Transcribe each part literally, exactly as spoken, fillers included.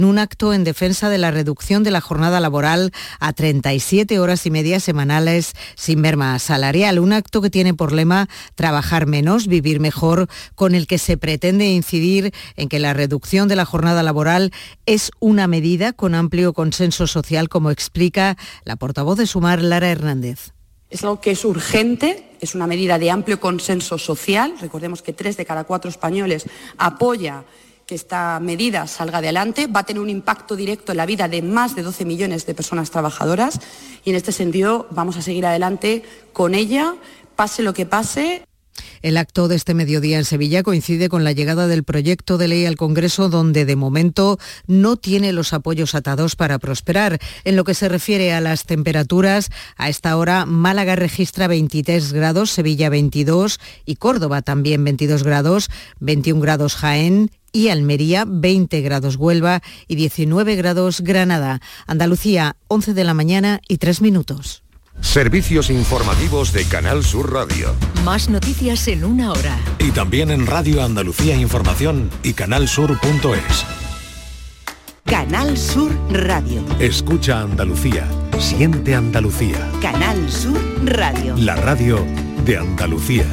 Un acto en defensa de la reducción de la jornada laboral a treinta y siete horas y media semanales sin merma salarial. Un acto que tiene por lema trabajar menos, vivir mejor, con el que se pretende incidir en que la reducción de la jornada laboral es una medida con amplio consenso social, como explica la portavoz de Sumar, Lara Hernández. Es algo que es urgente, es una medida de amplio consenso social. Recordemos que tres de cada cuatro españoles apoya que esta medida salga adelante, va a tener un impacto directo en la vida de más de doce millones de personas trabajadoras y en este sentido vamos a seguir adelante con ella, pase lo que pase. El acto de este mediodía en Sevilla coincide con la llegada del proyecto de ley al Congreso, donde de momento no tiene los apoyos atados para prosperar. En lo que se refiere a las temperaturas, a esta hora Málaga registra veintitrés grados, Sevilla veintidós y Córdoba también veintidós grados, veintiún grados Jaén y Almería, veinte grados Huelva y diecinueve grados Granada. Andalucía, once de la mañana y tres minutos. Servicios informativos de Canal Sur Radio. Más noticias en una hora. Y también en Radio Andalucía Información y canalsur punto es. Canal Sur Radio. Escucha Andalucía. Siente Andalucía. Canal Sur Radio. La radio de Andalucía.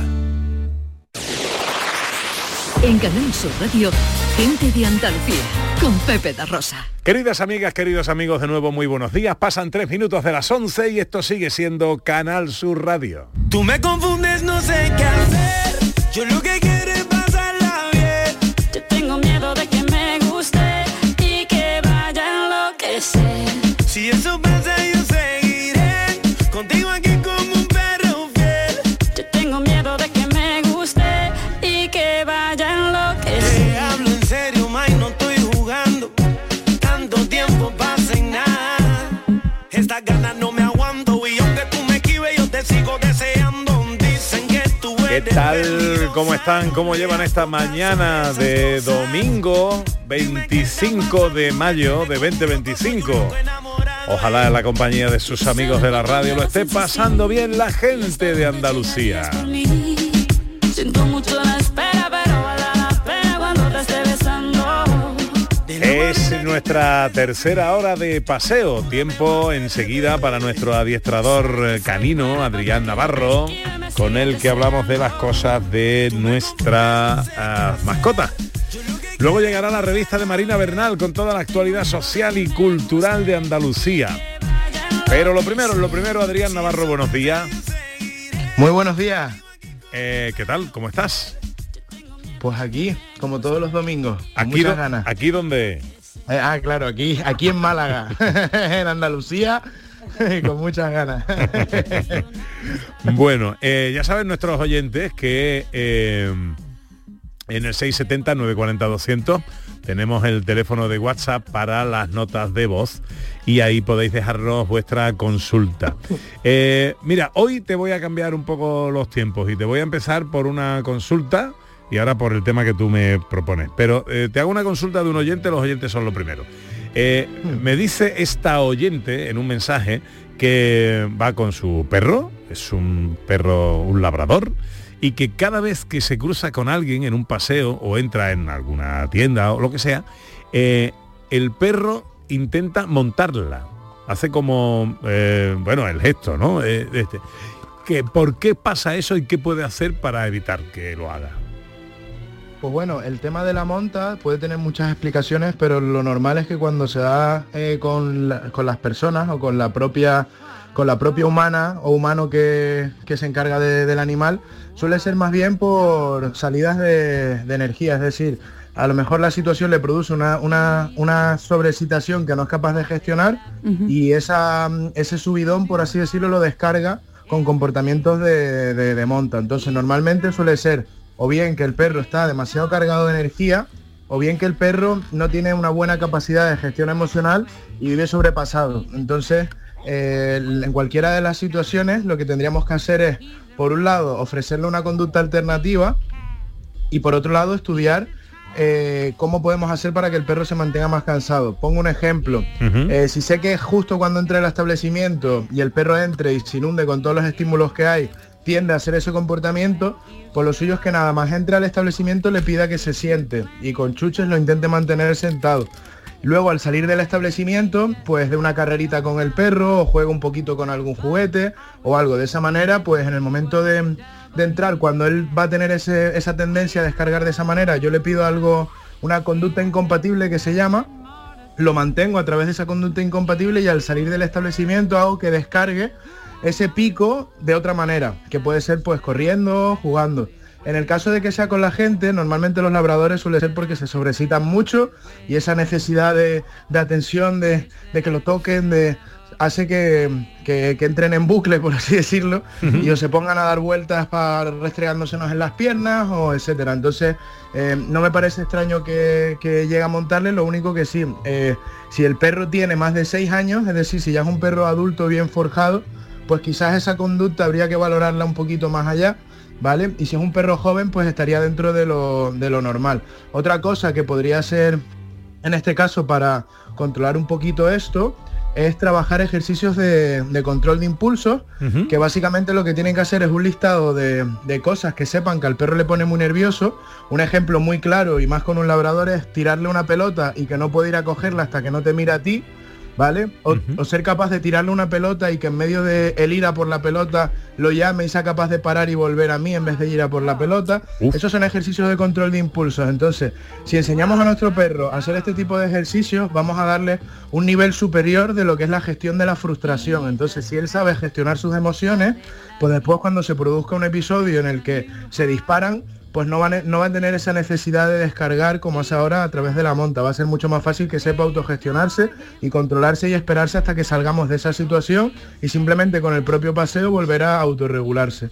En Canal Sur Radio, gente de Andalucía, con Pepe da Rosa. Queridas amigas, queridos amigos, de nuevo muy buenos días. Pasan tres minutos de las once y esto sigue siendo Canal Sur Radio. Tú me confundes, no sé qué hacer. Yo lo que quiero es pasarla bien. Yo tengo miedo de que me guste y que vaya a enloquecer. Si eso pasa, yo seguiré contigo aquí como un perro fiel. Yo tengo miedo de que me guste y que vaya a enloquecer. Te hablo en serio, May, no estoy jugando. Tanto tiempo pasa y nada. Estas ganas no me aguanto y aunque tú me esquives, yo te sigo deseando. Dicen que tú eres. ¿Qué tal? ¿Cómo están? ¿Cómo llevan esta mañana de domingo veinticinco de mayo de veinte veinticinco? Ojalá en la compañía de sus amigos de la radio lo esté pasando bien la gente de Andalucía. Siento mucho la espera, pero vale la pena cuando te esté besando. Es nuestra tercera hora de paseo, tiempo enseguida para nuestro adiestrador canino, Adrián Navarro, con el que hablamos de las cosas de nuestra uh, mascota. Luego llegará la revista de Marina Bernal con toda la actualidad social y cultural de Andalucía. Pero lo primero, lo primero, Adrián Navarro, buenos días. Muy buenos días. Eh, ¿Qué tal? ¿Cómo estás? Pues aquí, como todos los domingos, con aquí muchas do, ganas. ¿Aquí dónde? Eh, ah, claro, aquí, aquí en Málaga, en Andalucía, con muchas ganas. Bueno, eh, ya saben nuestros oyentes que eh, en el seis siete cero, nueve cuatro cero, doscientos tenemos el teléfono de WhatsApp para las notas de voz y ahí podéis dejarnos vuestra consulta. Eh, mira, hoy te voy a cambiar un poco los tiempos y te voy a empezar por una consulta y ahora por el tema que tú me propones. Pero eh, te hago una consulta de un oyente, los oyentes son lo primero. Eh, me dice esta oyente en un mensaje que va con su perro, es un perro, un labrador, y que cada vez que se cruza con alguien en un paseo o entra en alguna tienda o lo que sea, eh, el perro intenta montarla. Hace como, eh, bueno, el gesto, ¿no? Eh, este. ¿Qué, ¿Por qué pasa eso y qué puede hacer para evitar que lo haga? Pues bueno, el tema de la monta puede tener muchas explicaciones, pero lo normal es que cuando se da eh, con, la, con las personas o con la propia con la propia humana o humano que, que se encarga de, del animal, suele ser más bien por salidas de, de energía, es decir, a lo mejor la situación le produce una, una, una sobreexcitación que no es capaz de gestionar uh-huh. y esa, ese subidón, por así decirlo, lo descarga con comportamientos de, de, de monta. Entonces normalmente suele ser o bien que el perro está demasiado cargado de energía, o bien que el perro no tiene una buena capacidad de gestión emocional y vive sobrepasado. Entonces, eh, en cualquiera de las situaciones, lo que tendríamos que hacer es, por un lado, ofrecerle una conducta alternativa y por otro lado, estudiar eh, cómo podemos hacer para que el perro se mantenga más cansado. Pongo un ejemplo. Uh-huh. Eh, si sé que justo cuando entre al establecimiento y el perro entre y se inunde con todos los estímulos que hay, tiende a hacer ese comportamiento, pues lo suyo es que nada más entre al establecimiento le pida que se siente y con chuches lo intente mantener sentado. Luego al salir del establecimiento, pues de una carrerita con el perro, o juega un poquito con algún juguete o algo. De esa manera, pues en el momento de, de entrar, cuando él va a tener ese, esa tendencia a descargar de esa manera, yo le pido algo, una conducta incompatible que se llama, lo mantengo a través de esa conducta incompatible y al salir del establecimiento hago que descargue ese pico de otra manera, que puede ser pues corriendo, jugando. En el caso de que sea con la gente, normalmente los labradores suele ser porque se sobreexcitan mucho y esa necesidad de, de atención, de, de que lo toquen, de, hace que, que, que entren en bucle, por así decirlo, uh-huh. y o se pongan a dar vueltas para restregándosenos en las piernas, o etcétera. Entonces, eh, no me parece extraño que, que llegue a montarle, lo único que sí, eh, si el perro tiene más de seis años, es decir, si ya es un perro adulto bien forjado, pues quizás esa conducta habría que valorarla un poquito más allá, ¿vale? Y si es un perro joven, pues estaría dentro de lo, de lo normal. Otra cosa que podría ser, en este caso, para controlar un poquito esto, es trabajar ejercicios de, de control de impulsos, uh-huh. que básicamente lo que tienen que hacer es un listado de, de cosas que sepan que al perro le pone muy nervioso. Un ejemplo muy claro, y más con un labrador, es tirarle una pelota y que no puede ir a cogerla hasta que no te mira a ti, ¿vale? O, uh-huh. o ser capaz de tirarle una pelota y que en medio de él ir a por la pelota lo llame y sea capaz de parar y volver a mí en vez de ir a por la pelota. Uf. Esos son ejercicios de control de impulsos. Entonces, si enseñamos a nuestro perro a hacer este tipo de ejercicios, vamos a darle un nivel superior de lo que es la gestión de la frustración. Entonces, si él sabe gestionar sus emociones, pues después cuando se produzca un episodio en el que se disparan, pues no van, no van a tener esa necesidad de descargar como hace ahora a través de la monta. Va a ser mucho más fácil que sepa autogestionarse y controlarse y esperarse hasta que salgamos de esa situación y simplemente con el propio paseo volver a autorregularse.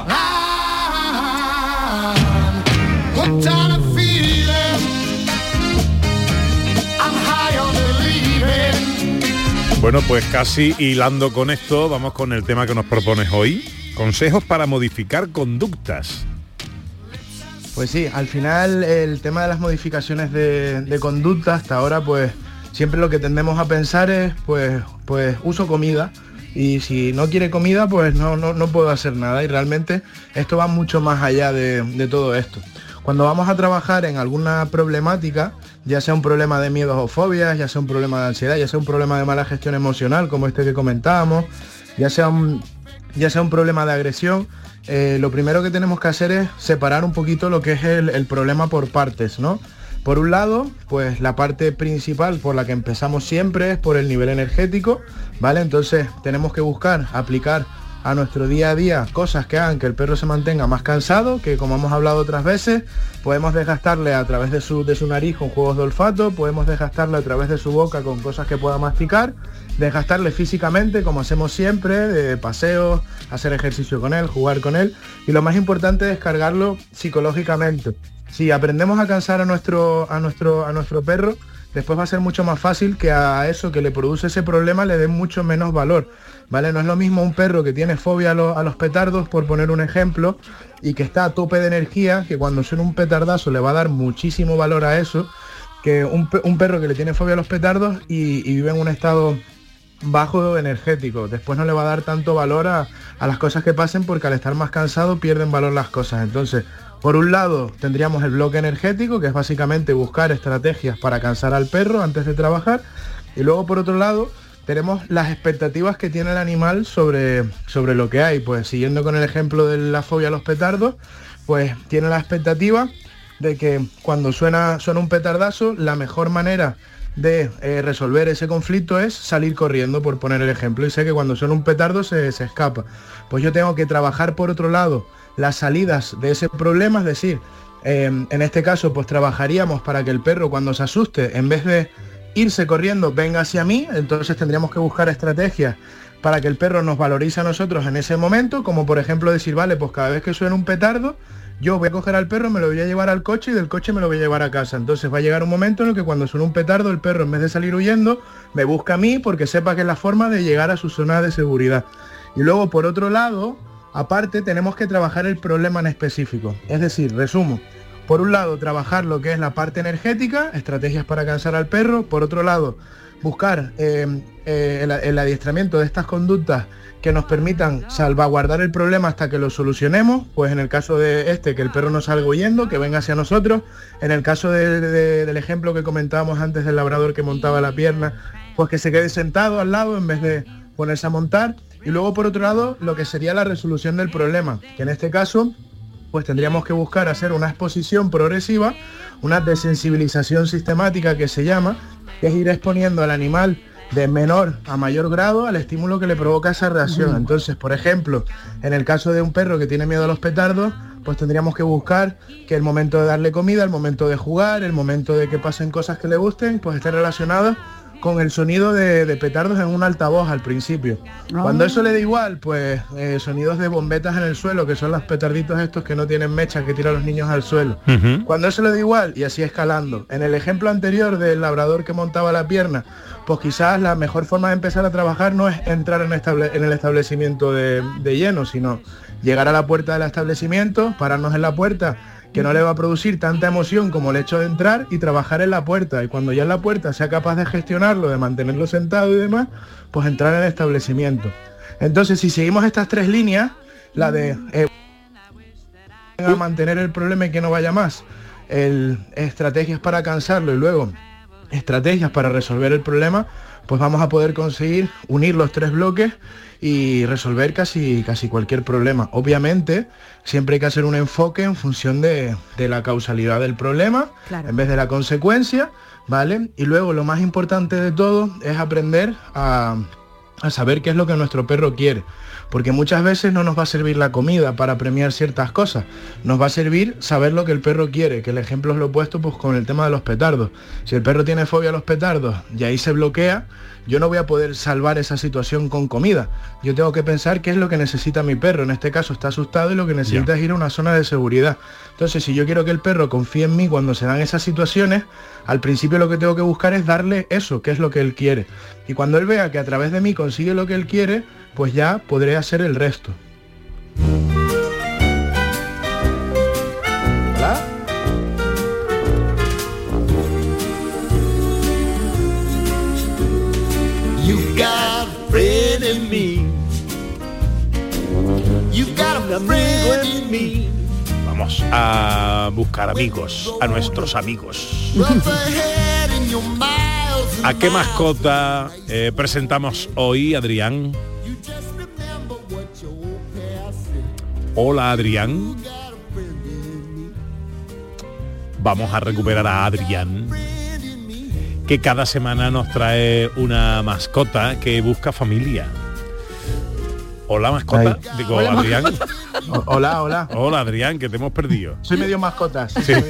Bueno, pues casi hilando con esto, vamos con el tema que nos propones hoy. Consejos para modificar conductas. Pues sí, al final el tema de las modificaciones de, de conducta hasta ahora, pues siempre lo que tendemos a pensar es pues, pues uso comida, y si no quiere comida pues no, no, no puedo hacer nada, y realmente esto va mucho más allá de, de todo esto. Cuando vamos a trabajar en alguna problemática, ya sea un problema de miedos o fobias, ya sea un problema de ansiedad, ya sea un problema de mala gestión emocional como este que comentábamos, ya sea un, ya sea un problema de agresión, Eh, lo primero que tenemos que hacer es separar un poquito lo que es el, el problema por partes, ¿no? Por un lado, pues la parte principal por la que empezamos siempre es por el nivel energético, ¿vale? Entonces tenemos que buscar aplicar a nuestro día a día cosas que hagan que el perro se mantenga más cansado, que como hemos hablado otras veces, podemos desgastarle a través de su, de su nariz con juegos de olfato, podemos desgastarle a través de su boca con cosas que pueda masticar, desgastarle físicamente como hacemos siempre, de paseos, hacer ejercicio con él, jugar con él, y lo más importante es cargarlo psicológicamente. Si aprendemos a cansar a nuestro, a nuestro, a nuestro perro, después va a ser mucho más fácil que a eso que le produce ese problema le den mucho menos valor, ¿vale? No es lo mismo un perro que tiene fobia a, lo, a los petardos, por poner un ejemplo, y que está a tope de energía, que cuando suena un petardazo le va a dar muchísimo valor a eso, que un, un perro que le tiene fobia a los petardos y, y vive en un estado bajo energético. Después no le va a dar tanto valor a, a las cosas que pasen, porque al estar más cansado pierden valor las cosas. Entonces, por un lado tendríamos el bloque energético, que es básicamente buscar estrategias para cansar al perro antes de trabajar, y luego por otro lado tenemos las expectativas que tiene el animal sobre, sobre lo que hay. Pues siguiendo con el ejemplo de la fobia a los petardos, pues tiene la expectativa de que cuando suena, suena un petardazo, la mejor manera de eh, resolver ese conflicto es salir corriendo, por poner el ejemplo, y sé que cuando suena un petardo se, se escapa. Pues yo tengo que trabajar por otro lado las salidas de ese problema, es decir, eh, en este caso pues trabajaríamos para que el perro cuando se asuste, en vez de irse corriendo, venga hacia mí. Entonces tendríamos que buscar estrategias para que el perro nos valorice a nosotros en ese momento, como por ejemplo decir, vale, pues cada vez que suena un petardo, yo voy a coger al perro, me lo voy a llevar al coche y del coche me lo voy a llevar a casa. Entonces va a llegar un momento en el que cuando suena un petardo, el perro en vez de salir huyendo, me busca a mí, porque sepa que es la forma de llegar a su zona de seguridad. Y luego por otro lado, aparte tenemos que trabajar el problema en específico. Es decir, resumo, por un lado trabajar lo que es la parte energética, estrategias para cansar al perro. Por otro lado, buscar eh, eh, el, el adiestramiento de estas conductas que nos permitan salvaguardar el problema hasta que lo solucionemos, pues en el caso de este, que el perro no salga huyendo, que venga hacia nosotros. En el caso de, de, del ejemplo que comentábamos antes del labrador que montaba la pierna, pues que se quede sentado al lado en vez de ponerse a montar. Y luego, por otro lado, lo que sería la resolución del problema, que en este caso, pues tendríamos que buscar hacer una exposición progresiva, una desensibilización sistemática que se llama, que es ir exponiendo al animal de menor a mayor grado al estímulo que le provoca esa reacción. Entonces, por ejemplo, en el caso de un perro que tiene miedo a los petardos, pues tendríamos que buscar que el momento de darle comida, el momento de jugar, el momento de que pasen cosas que le gusten, pues estén relacionados con el sonido de, de petardos en un altavoz al principio. Oh. Cuando eso le da igual, pues eh, sonidos de bombetas en el suelo, que son los petarditos estos que no tienen mecha, que tiran los niños al suelo. Uh-huh. Cuando eso le da igual, y así escalando. En el ejemplo anterior del labrador que montaba la pierna, pues quizás la mejor forma de empezar a trabajar no es entrar en, estable, en el establecimiento de, de lleno, sino llegar a la puerta del establecimiento, pararnos en la puerta, que no le va a producir tanta emoción como el hecho de entrar, y trabajar en la puerta, y cuando ya en la puerta sea capaz de gestionarlo, de mantenerlo sentado y demás, pues entrar en el establecimiento. Entonces, si seguimos estas tres líneas, la de eh, a mantener el problema y que no vaya más, el, estrategias para cansarlo y luego estrategias para resolver el problema, pues vamos a poder conseguir unir los tres bloques y resolver casi, casi cualquier problema. Obviamente, siempre hay que hacer un enfoque en función de, de la causalidad del problema, claro, en vez de la consecuencia, ¿vale? Y luego lo más importante de todo es aprender a, a saber qué es lo que nuestro perro quiere. Porque muchas veces no nos va a servir la comida para premiar ciertas cosas, nos va a servir saber lo que el perro quiere, que el ejemplo es lo opuesto pues con el tema de los petardos. Si el perro tiene fobia a los petardos y ahí se bloquea, yo no voy a poder salvar esa situación con comida. Yo tengo que pensar qué es lo que necesita mi perro. En este caso está asustado y lo que necesita yeah. es ir a una zona de seguridad. Entonces, si yo quiero que el perro confíe en mí cuando se dan esas situaciones, al principio lo que tengo que buscar es darle eso, que es lo que él quiere. Y cuando él vea que a través de mí consigue lo que él quiere, pues ya podré hacer el resto. ¿Hola? You got a friend in me. You got a friend in me. Vamos a buscar amigos, a nuestros amigos. ¿A qué mascota eh, presentamos hoy, Adrián? Hola, Adrián. Vamos a recuperar a Adrián, que cada semana nos trae una mascota que busca familia. Hola, mascota. Ay. Digo, hola, Adrián. O- hola, hola. Hola, Adrián, que te hemos perdido. Soy medio mascota. Sí. Sí.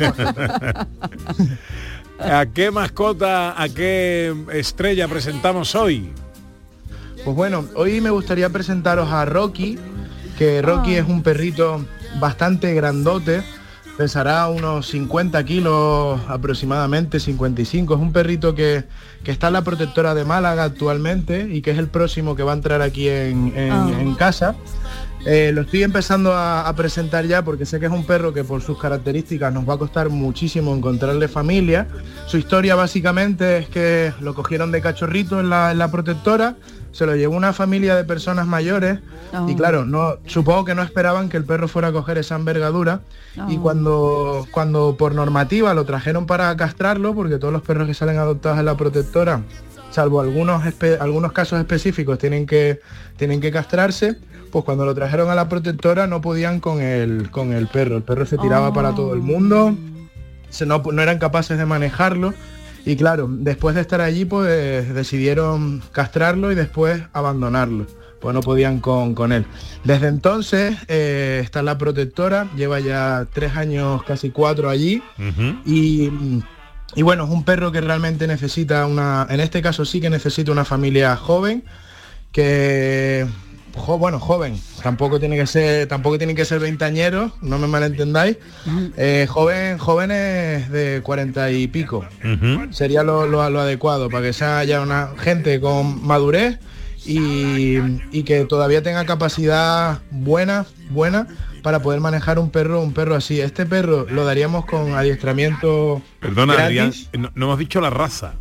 ¿A qué mascota, a qué estrella presentamos hoy? Pues bueno, hoy me gustaría presentaros a Rocky, que Rocky oh. es un perrito bastante grandote, pesará unos cincuenta kilos aproximadamente, cincuenta y cinco. Es un perrito que, que está en la protectora de Málaga actualmente y que es el próximo que va a entrar aquí en, en, oh. en casa. Eh, lo estoy empezando a, a presentar ya porque sé que es un perro que por sus características nos va a costar muchísimo encontrarle familia. Su historia básicamente es que lo cogieron de cachorrito en la, en la protectora, se lo llevó una familia de personas mayores oh. y claro, no, supongo que no esperaban que el perro fuera a coger esa envergadura oh. y cuando, cuando por normativa lo trajeron para castrarlo, porque todos los perros que salen adoptados en la protectora, salvo algunos, espe- algunos casos específicos, tienen que, tienen que castrarse, pues cuando lo trajeron a la protectora no podían con el, con el perro. El perro se tiraba oh. para todo el mundo, se no, no eran capaces de manejarlo. Y claro, después de estar allí, pues decidieron castrarlo y después abandonarlo. Pues no podían con, con él. Desde entonces eh, está en la protectora, lleva ya tres años, casi cuatro allí. Uh-huh. Y, y bueno, es un perro que realmente necesita una, en este caso sí que necesita una familia joven, que... Jo, bueno, joven, tampoco tiene que ser, tampoco tienen que ser veinteañeros, no me malentendáis. Eh, joven, jóvenes de cuarenta y pico. Uh-huh. Sería lo, lo, lo adecuado, para que sea ya una gente con madurez y, y que todavía tenga capacidad buena, buena para poder manejar un perro, un perro así. Este perro lo daríamos con adiestramiento. Perdona, gratis. Adrián, no, no hemos dicho la raza.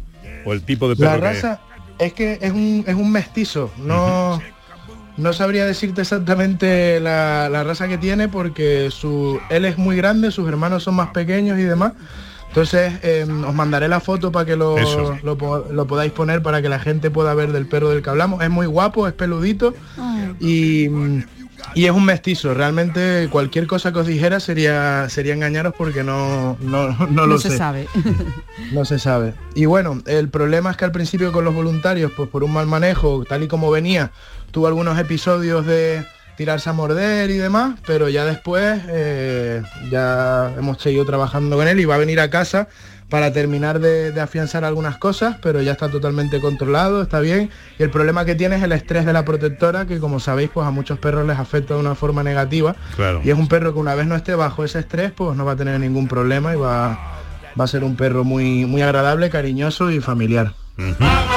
o el tipo de perro. La raza que... es que es un, es un mestizo, no... Uh-huh. No sabría decirte exactamente la, la raza que tiene porque su, él es muy grande, sus hermanos son más pequeños y demás. Entonces eh, os mandaré la foto para que lo, lo, lo podáis poner para que la gente pueda ver del perro del que hablamos. Es muy guapo, es peludito y, y es un mestizo. Realmente cualquier cosa que os dijera sería, sería engañaros porque no, no, no, no lo no sé. se sabe. No se sabe. Y bueno, el problema es que al principio con los voluntarios, pues por un mal manejo, tal y como venía, tuvo algunos episodios de tirarse a morder y demás, pero ya después eh, ya hemos seguido trabajando con él y va a venir a casa para terminar de, de afianzar algunas cosas, pero ya está totalmente controlado, está bien. Y el problema que tiene es el estrés de la protectora, que como sabéis, pues a muchos perros les afecta de una forma negativa. Claro. Y es un perro que una vez no esté bajo ese estrés, pues no va a tener ningún problema y va, va a ser un perro muy, muy agradable, cariñoso y familiar. Uh-huh.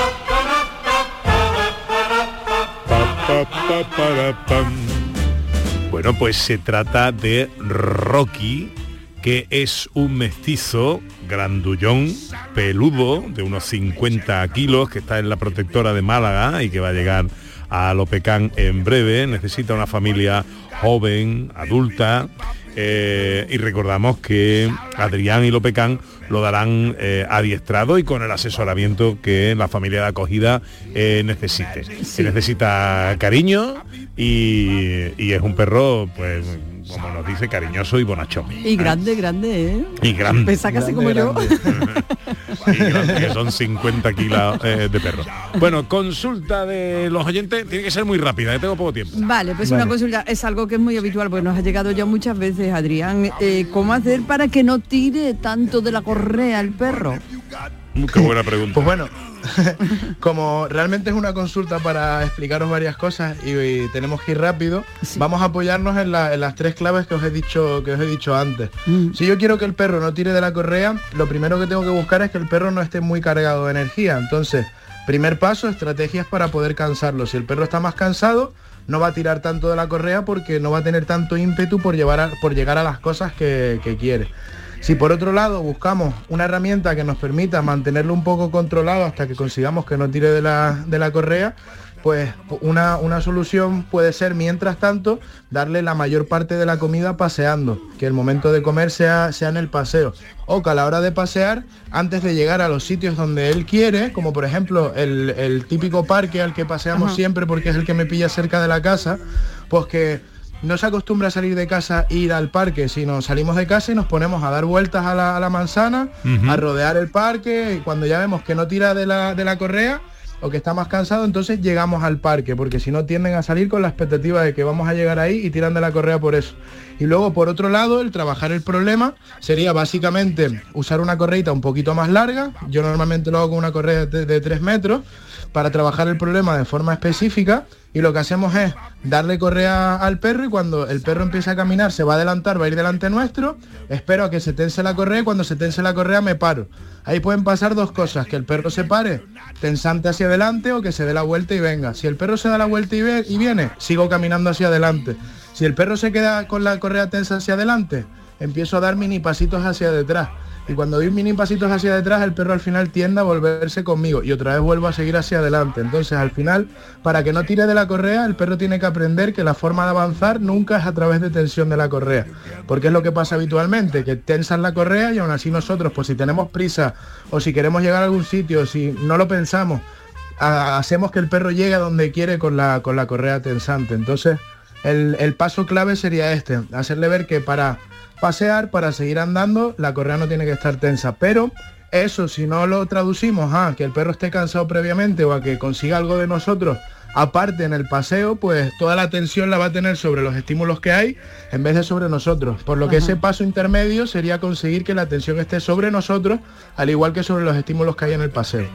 Bueno, pues se trata de Rocky, que es un mestizo grandullón, peludo, de unos cincuenta kilos, que está en la protectora de Málaga y que va a llegar a Lopecán en breve. Necesita una familia joven, adulta, eh, y recordamos que Adrián y Lopecán lo darán eh, adiestrado y con el asesoramiento que la familia de acogida eh, necesite. Sí. Que necesita cariño y, y es un perro, pues, como nos dice, cariñoso y bonachón. Y grande, ¿eh? grande, ¿eh? Y grande. Pesa casi como grande. yo. Y grande, que son cincuenta kilos eh, de perro. Bueno, consulta de los oyentes, tiene que ser muy rápida, que tengo poco tiempo. Vale, pues vale. Una consulta, es algo que es muy habitual, porque nos ha llegado ya muchas veces, Adrián. Eh, ¿Cómo hacer para que no tire tanto de la correa el perro? Qué buena pregunta. Pues bueno, como realmente es una consulta para explicaros varias cosas y, y tenemos que ir rápido, sí. Vamos a apoyarnos en, la, en las tres claves que os he dicho, que os he dicho antes. Mm. Si yo quiero que el perro no tire de la correa, lo primero que tengo que buscar es que el perro no esté muy cargado de energía. Entonces, primer paso, estrategias para poder cansarlo. Si el perro está más cansado, no va a tirar tanto de la correa porque no va a tener tanto ímpetu por, llevar a, por llegar a las cosas que, que quiere. Si por otro lado buscamos una herramienta que nos permita mantenerlo un poco controlado hasta que consigamos que no tire de la, de la correa, pues una, una solución puede ser, mientras tanto, darle la mayor parte de la comida paseando, que el momento de comer sea, sea en el paseo. O que a la hora de pasear, antes de llegar a los sitios donde él quiere, como por ejemplo el, el típico parque al que paseamos Ajá. siempre porque es el que me pilla cerca de la casa, pues que no se acostumbra a salir de casa e ir al parque, sino salimos de casa y nos ponemos a dar vueltas a la, a la manzana, uh-huh. a rodear el parque, y cuando ya vemos que no tira de la, de la correa o que está más cansado, entonces llegamos al parque, porque si no tienden a salir con la expectativa de que vamos a llegar ahí y tiran de la correa por eso. Y luego, por otro lado, el trabajar el problema sería básicamente usar una correita un poquito más larga. Yo normalmente lo hago con una correa de, de tres metros para trabajar el problema de forma específica, y lo que hacemos es darle correa al perro y cuando el perro empiece a caminar se va a adelantar, va a ir delante nuestro, espero a que se tense la correa y cuando se tense la correa me paro. Ahí pueden pasar dos cosas, que el perro se pare tensante hacia adelante o que se dé la vuelta y venga. Si el perro se da la vuelta y, ve, y viene, sigo caminando hacia adelante. Si el perro se queda con la correa tensa hacia adelante, empiezo a dar mini pasitos hacia detrás. Y cuando doy mini pasitos hacia detrás, el perro al final tiende a volverse conmigo y otra vez vuelvo a seguir hacia adelante. Entonces, al final, para que no tire de la correa, el perro tiene que aprender que la forma de avanzar nunca es a través de tensión de la correa. Porque es lo que pasa habitualmente, que tensan la correa y aún así nosotros, pues si tenemos prisa o si queremos llegar a algún sitio, si no lo pensamos, a, hacemos que el perro llegue a donde quiere con la, con la correa tensante. Entonces, el, el paso clave sería este, hacerle ver que para pasear, para seguir andando, la correa no tiene que estar tensa, pero eso si no lo traducimos a que el perro esté cansado previamente o a que consiga algo de nosotros aparte en el paseo, pues toda la tensión la va a tener sobre los estímulos que hay en vez de sobre nosotros, por lo que Ajá. ese paso intermedio sería conseguir que la tensión esté sobre nosotros al igual que sobre los estímulos que hay en el paseo.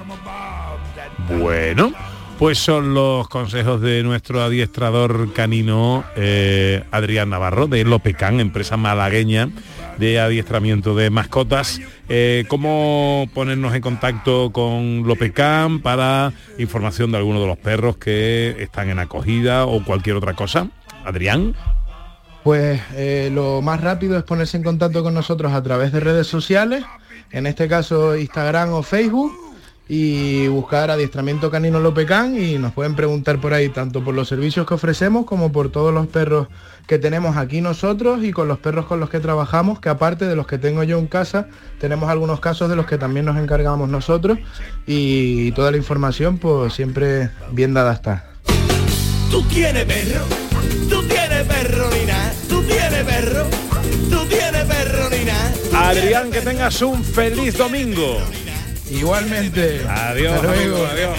Bueno, pues son los consejos de nuestro adiestrador canino eh, Adrián Navarro de Lopecán, empresa malagueña de adiestramiento de mascotas. Eh, ¿Cómo ponernos en contacto con Lopecán para información de alguno de los perros que están en acogida o cualquier otra cosa? Adrián. Pues eh, lo más rápido es ponerse en contacto con nosotros a través de redes sociales, en este caso Instagram o Facebook. y buscar Adiestramiento Canino Lopecán y nos pueden preguntar por ahí tanto por los servicios que ofrecemos como por todos los perros que tenemos aquí nosotros y con los perros con los que trabajamos, que aparte de los que tengo yo en casa, tenemos algunos casos de los que también nos encargamos nosotros y toda la información pues siempre bien dada está. Tú tienes perro, tú tienes perro, Nina, tú tienes perro, tú tienes perro, Nina. Adrián, que tengas un feliz domingo. Igualmente. Adiós, hasta luego. amigo, adiós.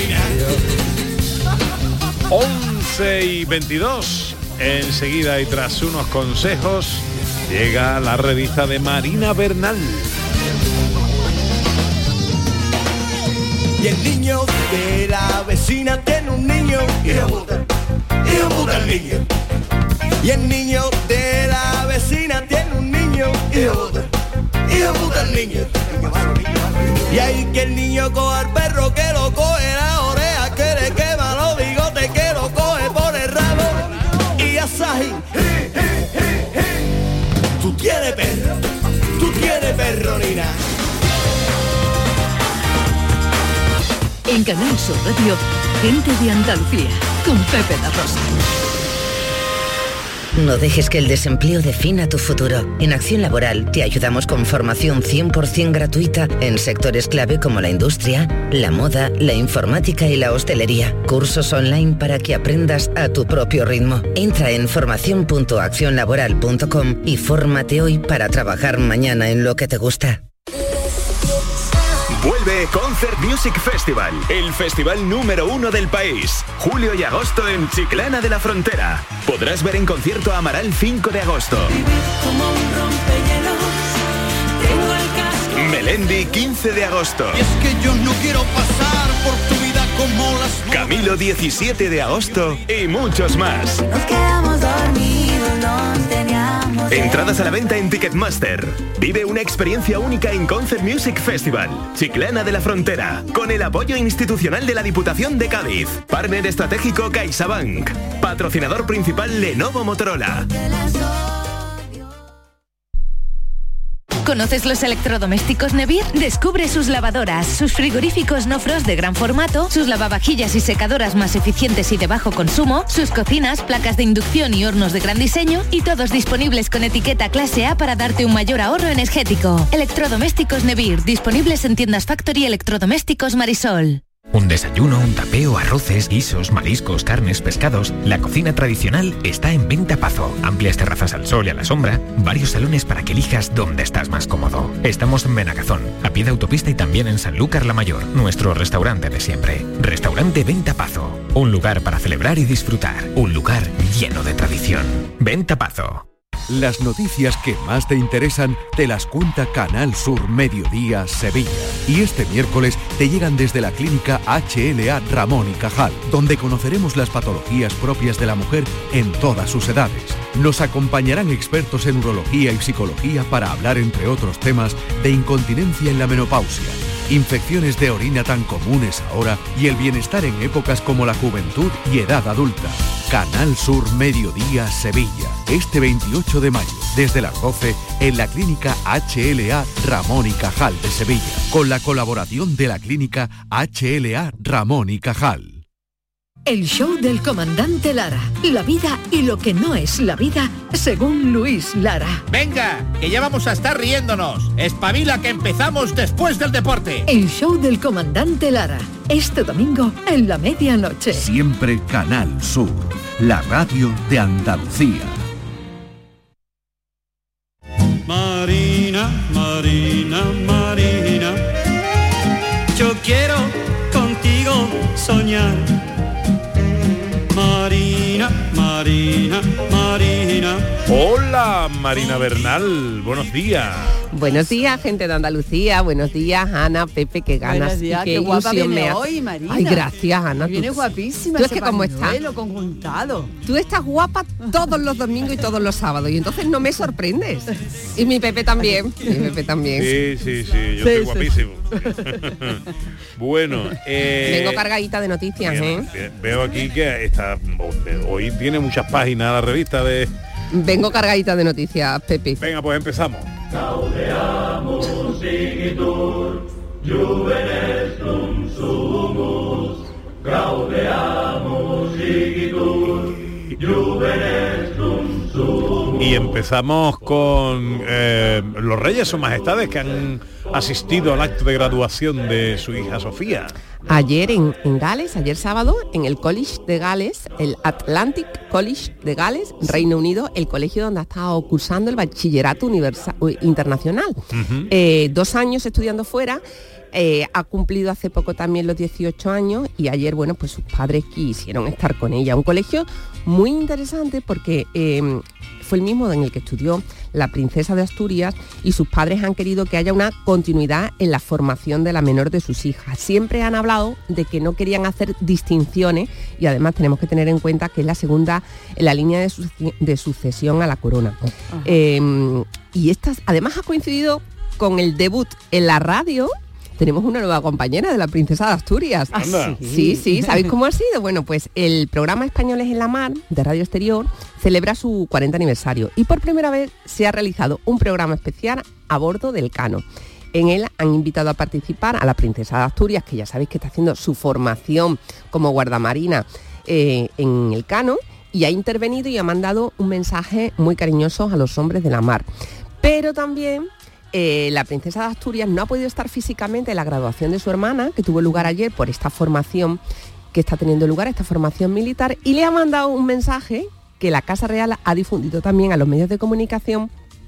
adiós. once y veintidós. Enseguida y tras unos consejos llega la revista de Marina Bernal. Y el niño de la vecina tiene un niño y le puta, y le puta el niño. Y el niño de la vecina tiene un niño y le puta, y le puta el niño. Y hay que el niño coge al perro, que lo coge la oreja, que le quema los bigotes, que lo coge por el rabo. Y Asahi, tú tienes perro, tú tienes perro, Nina. En Canal Sur Radio, Gente de Andalucía, con Pepe da Rosa. No dejes que el desempleo defina tu futuro. En Acción Laboral te ayudamos con formación cien por ciento gratuita en sectores clave como la industria, la moda, la informática y la hostelería. Cursos online para que aprendas a tu propio ritmo. Entra en formación punto acción laboral punto com y fórmate hoy para trabajar mañana en lo que te gusta. Vuelve Concert Music Festival, el festival número uno del país. Julio y agosto en Chiclana de la Frontera. Podrás ver en concierto a Amaral cinco de agosto. Melendi quince de agosto. Y es que yo no quiero pasar por tu vida como las... Camilo diecisiete de agosto y muchos más. Nos quedamos dormidos, no teníamos... Entradas a la venta en Ticketmaster. Vive una experiencia única en Concert Music Festival, Chiclana de la Frontera, con el apoyo institucional de la Diputación de Cádiz. Partner estratégico CaixaBank. Patrocinador principal Lenovo Motorola. ¿Conoces los electrodomésticos Nevir? Descubre sus lavadoras, sus frigoríficos no frost de gran formato, sus lavavajillas y secadoras más eficientes y de bajo consumo, sus cocinas, placas de inducción y hornos de gran diseño, y todos disponibles con etiqueta clase A para darte un mayor ahorro energético. Electrodomésticos Nevir, disponibles en tiendas Factory Electrodomésticos Marisol. Un desayuno, un tapeo, arroces, guisos, mariscos, carnes, pescados. La cocina tradicional está en Venta Pazo. Amplias terrazas al sol y a la sombra, varios salones para que elijas dónde estás más cómodo. Estamos en Benagazón, a pie de autopista, y también en Sanlúcar la Mayor, nuestro restaurante de siempre. Restaurante Venta Pazo, un lugar para celebrar y disfrutar, un lugar lleno de tradición. Venta Pazo. Las noticias que más te interesan te las cuenta Canal Sur Mediodía Sevilla. Y este miércoles te llegan desde la clínica H L A Ramón y Cajal, donde conoceremos las patologías propias de la mujer en todas sus edades. Nos acompañarán expertos en urología y psicología para hablar, entre otros temas, de incontinencia en la menopausia, infecciones de orina tan comunes ahora y el bienestar en épocas como la juventud y edad adulta. Canal Sur Mediodía Sevilla, este veintiocho de mayo, desde las doce, en la clínica H L A Ramón y Cajal de Sevilla, con la colaboración de la clínica H L A Ramón y Cajal. El show del comandante Lara. La vida y lo que no es la vida, según Luis Lara. Venga, que ya vamos a estar riéndonos. Espabila, que empezamos después del deporte. El show del comandante Lara. Este domingo en la medianoche. Siempre Canal Sur, la radio de Andalucía. Marina, Marina, Marina, yo quiero contigo soñar. Marina, Marina, Marina. Hola, Marina Bernal, buenos días. Buenos días, gente de Andalucía. Buenos días, Ana, Pepe, qué ganas. Buenos días, y qué, qué guapa ilusión viene me hace. hoy, Marina. Ay, gracias, Ana. Viene tú, guapísima. Tú es que como estás. Conjuntado. Tú estás guapa todos los domingos y todos los sábados, y entonces no me sorprendes. Y mi Pepe también. Mi Pepe también. Sí, sí, sí, yo Sí, estoy sí. guapísimo. Bueno, eh, Vengo cargadita de noticias, bien, ¿eh? bien. Veo aquí que está, hoy tiene muchas páginas la revista de... Vengo cargadita de noticias, Pepe. Venga, pues empezamos. Gaudeamus igitur, Juvenes dum sumus, gaudeamus igitur, Juvenes dum sumus. Y empezamos con eh, los Reyes o Majestades que han asistido al acto de graduación de su hija Sofía. Ayer en, en Gales, ayer sábado, en el College de Gales, el Atlantic College de Gales, Reino Unido, el colegio donde ha estado cursando el bachillerato universal, internacional. Uh-huh. Eh, dos años estudiando fuera. Eh, ha cumplido hace poco también los dieciocho años y ayer, bueno, pues sus padres quisieron estar con ella. Un colegio muy interesante porque eh, fue el mismo en el que estudió la princesa de Asturias y sus padres han querido que haya una continuidad en la formación de la menor de sus hijas. Siempre han hablado de que no querían hacer distinciones y además tenemos que tener en cuenta que es la segunda en la línea de, su, de sucesión a la corona. Eh, y esta además ha coincidido con el debut en la radio. Tenemos una nueva compañera de la princesa de Asturias. ¿Ah, sí? Sí, sí. ¿Sabéis cómo ha sido? Bueno, pues el programa Españoles en la Mar de Radio Exterior celebra su cuarenta aniversario y por primera vez se ha realizado un programa especial a bordo del Cano. En él han invitado a participar a la princesa de Asturias, que ya sabéis que está haciendo su formación como guardamarina eh, en el Cano, y ha intervenido y ha mandado un mensaje muy cariñoso a los hombres de la mar. Pero también Eh, la princesa de Asturias no ha podido estar físicamente en la graduación de su hermana, que tuvo lugar ayer por esta formación que está teniendo lugar, esta formación militar, y le ha mandado un mensaje que la Casa Real ha difundido también a los medios de comunicación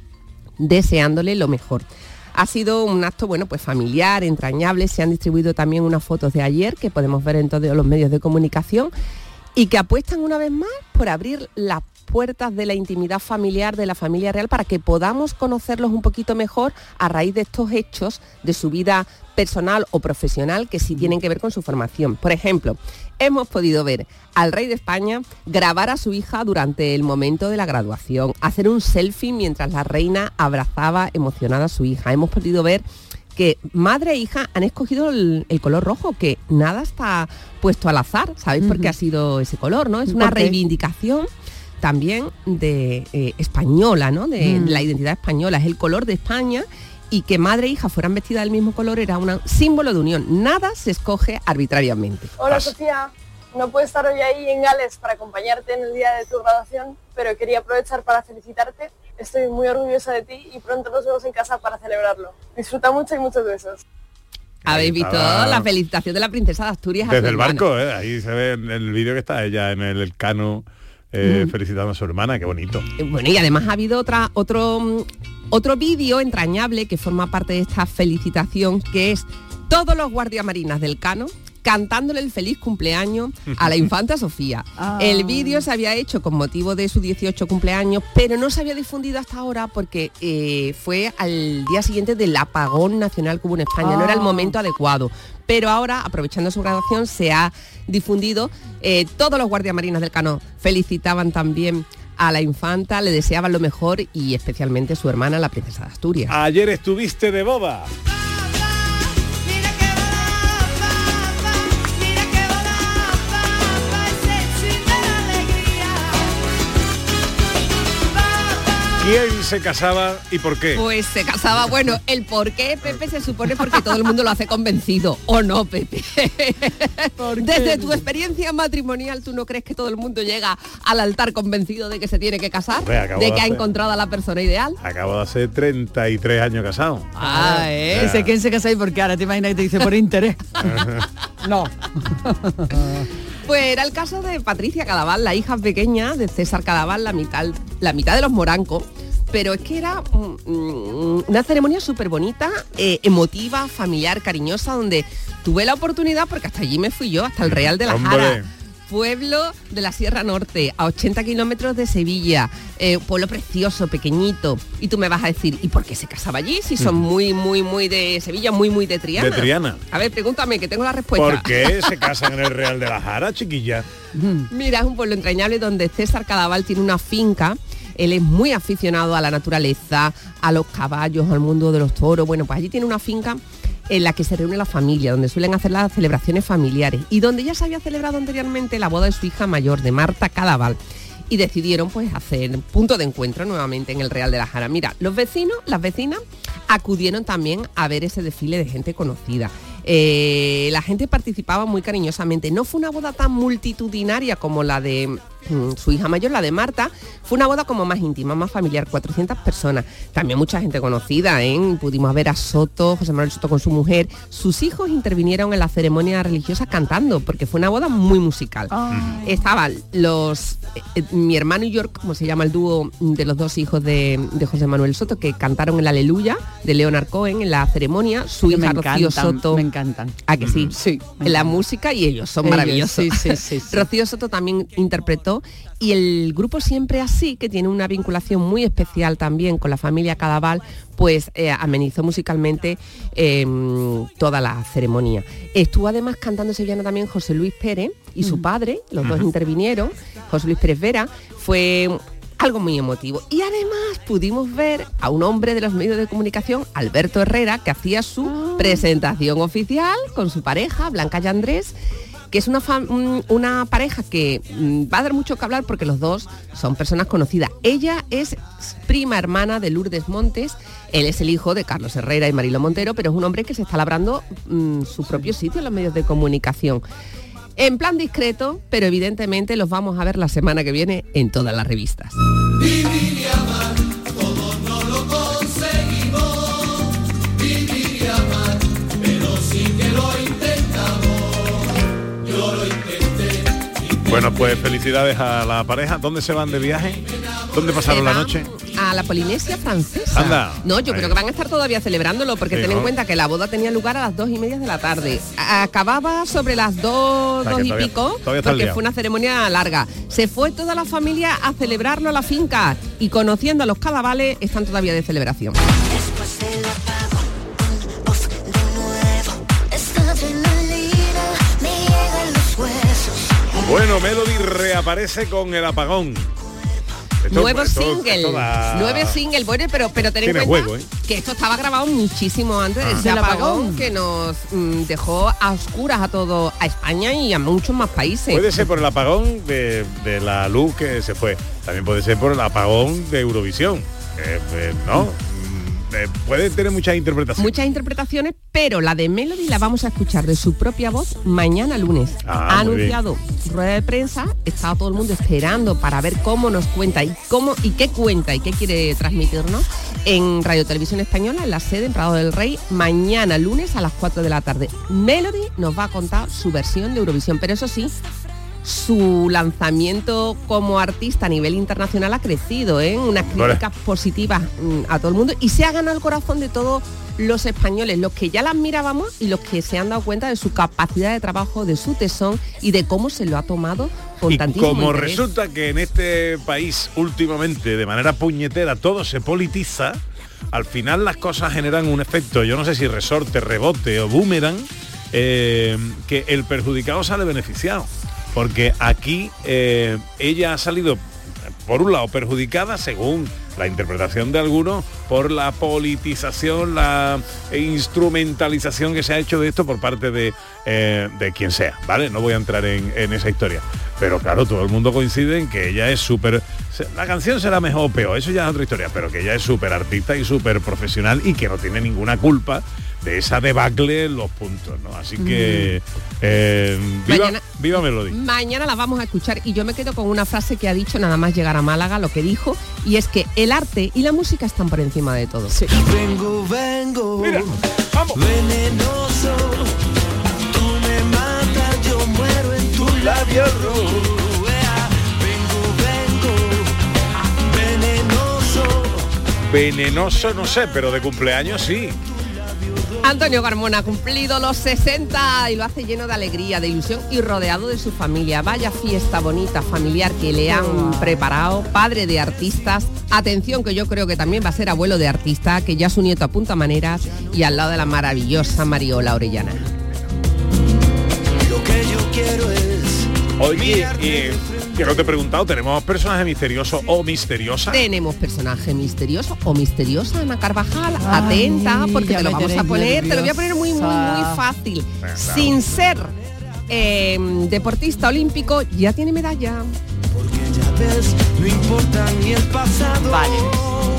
deseándole lo mejor. Ha sido un acto, bueno, pues familiar, entrañable. Se han distribuido también unas fotos de ayer que podemos ver en todos los medios de comunicación y que apuestan una vez más por abrir las puertas de la intimidad familiar de la familia real para que podamos conocerlos un poquito mejor a raíz de estos hechos de su vida personal o profesional que sí tienen que ver con su formación. Por ejemplo, hemos podido ver al rey de España grabar a su hija durante el momento de la graduación, hacer un selfie mientras la reina abrazaba emocionada a su hija. Hemos podido ver que madre e hija han escogido el, el color rojo, que nada está puesto al azar. ¿Sabéis uh-huh. por qué ha sido ese color, no? Es una reivindicación también de eh, española, ¿no? De, mm. de la identidad española, es el color de España, y que madre e hija fueran vestidas del mismo color era un símbolo de unión. Nada se escoge arbitrariamente. Hola Sofía, no puedo estar hoy ahí en Gales para acompañarte en el día de tu graduación, pero quería aprovechar para felicitarte. Estoy muy orgullosa de ti y pronto nos vemos en casa para celebrarlo. Disfruta mucho y muchos besos. Habéis visto la felicitación de la princesa de Asturias desde el barco, ¿eh? Ahí se ve en el vídeo que está ella en el Cano. Eh, mm. felicitando a su hermana, qué bonito. Bueno, y además ha habido otra, otro, otro vídeo entrañable que forma parte de esta felicitación, que es todos los guardiamarinas del Cano cantándole el feliz cumpleaños a la infanta Sofía. Ah. El vídeo se había hecho con motivo de su dieciocho cumpleaños, pero no se había difundido hasta ahora porque eh, fue al día siguiente del apagón nacional que hubo en España. Ah. No era el momento adecuado. Pero ahora, aprovechando su graduación, se ha difundido. Eh, todos los guardiamarinas del Cano felicitaban también a la infanta, le deseaban lo mejor y especialmente su hermana, la princesa de Asturias. Ayer estuviste de boda. ¿Quién se casaba y por qué? Pues se casaba, bueno, el por qué, Pepe, se supone porque todo el mundo lo hace convencido, ¿o no, Pepe? Desde tu experiencia matrimonial, ¿tú no crees que todo el mundo llega al altar convencido de que se tiene que casar? Hombre, de que de ha hacer... encontrado a la persona ideal. Acabo de hacer treinta y tres años casado. Ah, ¿eh? Sé quién se casa y por qué, ahora te imaginas que te dice por interés. No. Pues era el caso de Patricia Cadaval, la hija pequeña de César Cadaval, la mitad, la mitad de los morancos. Pero es que era um, una ceremonia súper bonita, eh, emotiva, familiar, cariñosa, donde tuve la oportunidad, porque hasta allí me fui yo, hasta el Real de la Jara, pueblo de la Sierra Norte, a ochenta kilómetros de Sevilla, eh, pueblo precioso, pequeñito. Y tú me vas a decir, ¿y por qué se casaba allí? Si son muy, muy, muy de Sevilla, muy, muy de Triana. De Triana. A ver, pregúntame, que tengo la respuesta. ¿Por qué se casan en el Real de la Jara, chiquilla? Mira, es un pueblo entrañable donde César Cadaval tiene una finca. Él es muy aficionado a la naturaleza, a los caballos, al mundo de los toros. Bueno, pues allí tiene una finca en la que se reúne la familia, donde suelen hacer las celebraciones familiares y donde ya se había celebrado anteriormente la boda de su hija mayor, de Marta Cadaval. Y decidieron pues hacer punto de encuentro nuevamente en el Real de la Jara. Mira, los vecinos, las vecinas acudieron también a ver ese desfile de gente conocida. Eh, la gente participaba muy cariñosamente. No fue una boda tan multitudinaria como la de mm, su hija mayor, la de Marta. Fue una boda como más íntima, más familiar, cuatrocientas personas. También mucha gente conocida, ¿eh? Pudimos ver a Soto, José Manuel Soto con su mujer. Sus hijos intervinieron en la ceremonia religiosa cantando, porque fue una boda muy musical. Oh. Estaban los eh, mi hermano y yo, como se llama el dúo de los dos hijos de, de José Manuel Soto, que cantaron el Aleluya de Leonard Cohen en la ceremonia. Su hija Rocío Soto. Me encantan. ¿A que sí? Sí. La música y ellos son ellos, maravillosos. Sí, sí, sí, sí. Rocío Soto también interpretó, y el grupo Siempre Así, que tiene una vinculación muy especial también con la familia Cadaval, pues eh, amenizó musicalmente eh, toda la ceremonia. Estuvo además cantando sevillano también José Luis Pérez y su padre, los uh-huh. dos intervinieron. José Luis Pérez Vera fue algo muy emotivo. Y además pudimos ver a un hombre de los medios de comunicación, Alberto Herrera, que hacía su oh. presentación oficial con su pareja, Blanca y Andrés, que es una, una pareja que va a dar mucho que hablar porque los dos son personas conocidas. Ella es prima hermana de Lourdes Montes, él es el hijo de Carlos Herrera y Marilo Montero, pero es un hombre que se está labrando mmm, su propio sitio en los medios de comunicación. En plan discreto, pero evidentemente los vamos a ver la semana que viene en todas las revistas. Vivir y amar, todos no lo conseguimos. Vivir y amar, pero sí que lo intentamos. Yo lo intenté. intenté. Bueno, pues felicidades a la pareja. ¿Dónde se van de viaje? ¿Dónde pasaron la noche? A la Polinesia Francesa. Anda. No, yo Ahí. creo que van a estar todavía celebrándolo, porque sí, ten en ¿no? cuenta que la boda tenía lugar a las dos y media de la tarde. Acababa sobre las dos, o sea, dos y todavía, pico, todavía porque fue una ceremonia larga. Se fue toda la familia a celebrarlo a la finca, y conociendo a los Cadavales están todavía de celebración. Bueno, Melody reaparece con El Apagón. Esto, nuevo esto, single, esto da... nuevo single, bueno, pero, pero ten en cuenta juego, ¿eh? que esto estaba grabado muchísimo antes de ah. ese apagón que nos mm, dejó a oscuras a todo, a España y a muchos más países. Puede ser por el apagón de, de la luz que se fue, también puede ser por el apagón de Eurovisión, eh, eh, ¿no? Eh, puede tener muchas interpretaciones. Muchas interpretaciones, pero la de Melody la vamos a escuchar de su propia voz mañana lunes. Ah, ha anunciado rueda de prensa, estaba todo el mundo esperando para ver cómo nos cuenta y cómo y qué cuenta y qué quiere transmitirnos en Radio Televisión Española, en la sede en Prado del Rey, mañana lunes a las cuatro de la tarde. Melody nos va a contar su versión de Eurovisión, pero eso sí, su lanzamiento como artista a nivel internacional ha crecido, ¿eh? Unas críticas vale. positivas mm, a todo el mundo, y se ha ganado el corazón de todos los españoles, los que ya la admirábamos y los que se han dado cuenta de su capacidad de trabajo, de su tesón y de cómo se lo ha tomado con y tantísimo como interés. Resulta que en este país últimamente de manera puñetera todo se politiza, al final las cosas generan un efecto, yo no sé si resorte, rebote o boomerang, eh, que el perjudicado sale beneficiado. Porque aquí eh, ella ha salido, por un lado, perjudicada, según la interpretación de algunos, por la politización, la instrumentalización que se ha hecho de esto por parte de, eh, de quien sea, ¿vale? No voy a entrar en, en esa historia. Pero claro, todo el mundo coincide en que ella es súper... La canción será mejor o peor, eso ya es otra historia, pero que ella es súper artista y súper profesional y que no tiene ninguna culpa de esa debacle en los puntos, ¿no? Así que eh, viva, mañana, viva Melody. Mañana la vamos a escuchar, y yo me quedo con una frase que ha dicho nada más llegar a Málaga, lo que dijo, y es que el arte y la música están por encima de todo. Sí. Vengo, vengo, mira, vamos. Venenoso, tú me matas, yo muero en tu labio rojo. Vengo, vengo, venenoso. Venenoso no sé, pero de cumpleaños sí. Antonio Carmona ha cumplido los sesenta y lo hace lleno de alegría, de ilusión y rodeado de su familia. Vaya fiesta bonita, familiar que le han preparado, padre de artistas. Atención, que yo creo que también va a ser abuelo de artista, que ya su nieto apunta maneras, y al lado de la maravillosa Mariola Orellana. Lo que yo quiero es... Oye, eh, que no te he preguntado, ¿tenemos personaje misterioso o misteriosa? Tenemos personaje misterioso o misteriosa, Ana Carvajal. Ay, atenta, porque te lo vamos a poner, nerviosa. Te lo voy a poner muy, muy, muy fácil. Claro. Sin ser eh, deportista olímpico, ya tiene medalla. Porque ya ves, no importa ni el pasado. Vale. Sin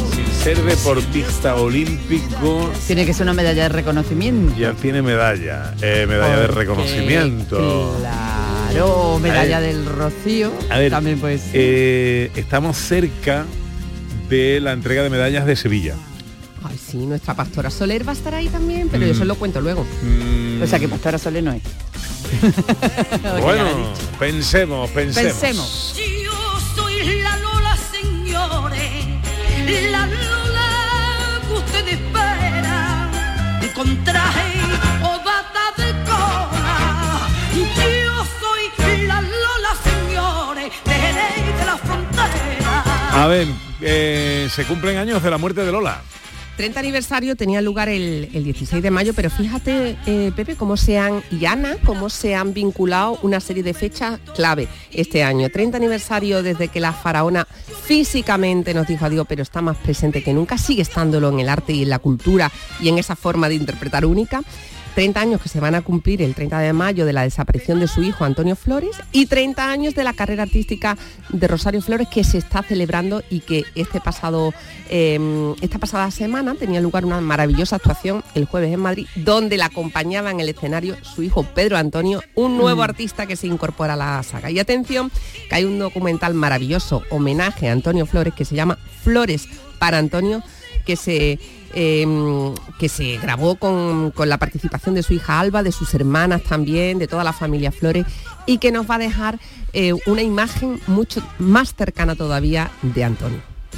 ser deportista olímpico. Tiene que ser una medalla de reconocimiento. Ya tiene medalla, eh, medalla Porque, de reconocimiento. Claro, medalla ver, del Rocío. A ver, también pues. Eh, estamos cerca de la entrega de medallas de Sevilla. Ay, sí, nuestra Pastora Soler va a estar ahí también, pero mm. yo se lo cuento luego. Mm. O sea que Pastora Soler no es. Bueno, pensemos, pensemos. Pensemos. Yo soy la Lola, señores, la Lola que usted espera, con traje o bata de cola. Yo soy la Lola, señores, de Jerez de la Frontera. A ver, eh, se cumplen años de la muerte de Lola. treinta aniversario tenía lugar el, el dieciséis de mayo, pero fíjate, eh, Pepe, cómo se han, y Ana, cómo se han vinculado una serie de fechas clave este año. treinta aniversario desde que la faraona físicamente nos dijo adiós, pero está más presente que nunca, sigue estándolo en el arte y en la cultura y en esa forma de interpretar única. treinta años que se van a cumplir el treinta de mayo de la desaparición de su hijo Antonio Flores y treinta años de la carrera artística de Rosario Flores, que se está celebrando y que este pasado eh, esta pasada semana tenía lugar una maravillosa actuación el jueves en Madrid, donde la acompañaba en el escenario su hijo Pedro Antonio, un nuevo mm. artista que se incorpora a la saga. Y atención, que hay un documental maravilloso, homenaje a Antonio Flores, que se llama Flores para Antonio, que se Eh, que se grabó con, con la participación de su hija Alba, de sus hermanas también, de toda la familia Flores, y que nos va a dejar eh, una imagen mucho más cercana todavía de Antonio.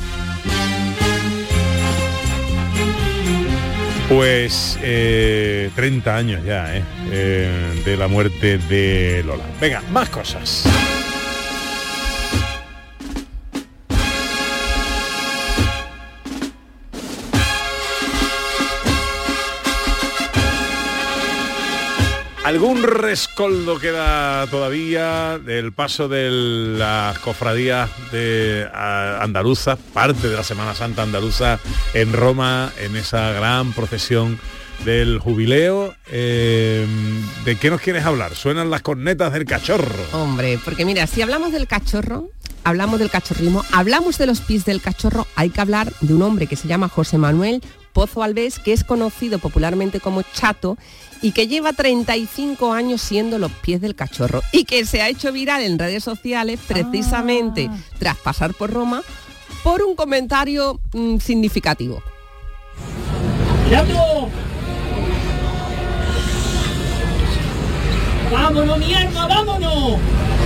Pues eh, treinta años ya eh, eh, de la muerte de Lola. Venga, más cosas. Algún rescoldo queda todavía del paso de las cofradías de andaluzas, parte de la Semana Santa andaluza en Roma, en esa gran procesión del jubileo. Eh, ¿De qué nos quieres hablar? Suenan las cornetas del cachorro. Hombre, porque mira, si hablamos del cachorro, hablamos del cachorrismo, hablamos de los pies del cachorro, hay que hablar de un hombre que se llama José Manuel Pozo Alves, que es conocido popularmente como Chato y que lleva treinta y cinco años siendo los pies del cachorro y que se ha hecho viral en redes sociales precisamente ah. tras pasar por Roma por un comentario mmm, significativo. ¡Chato! ¡Vámonos, mi alma, vámonos!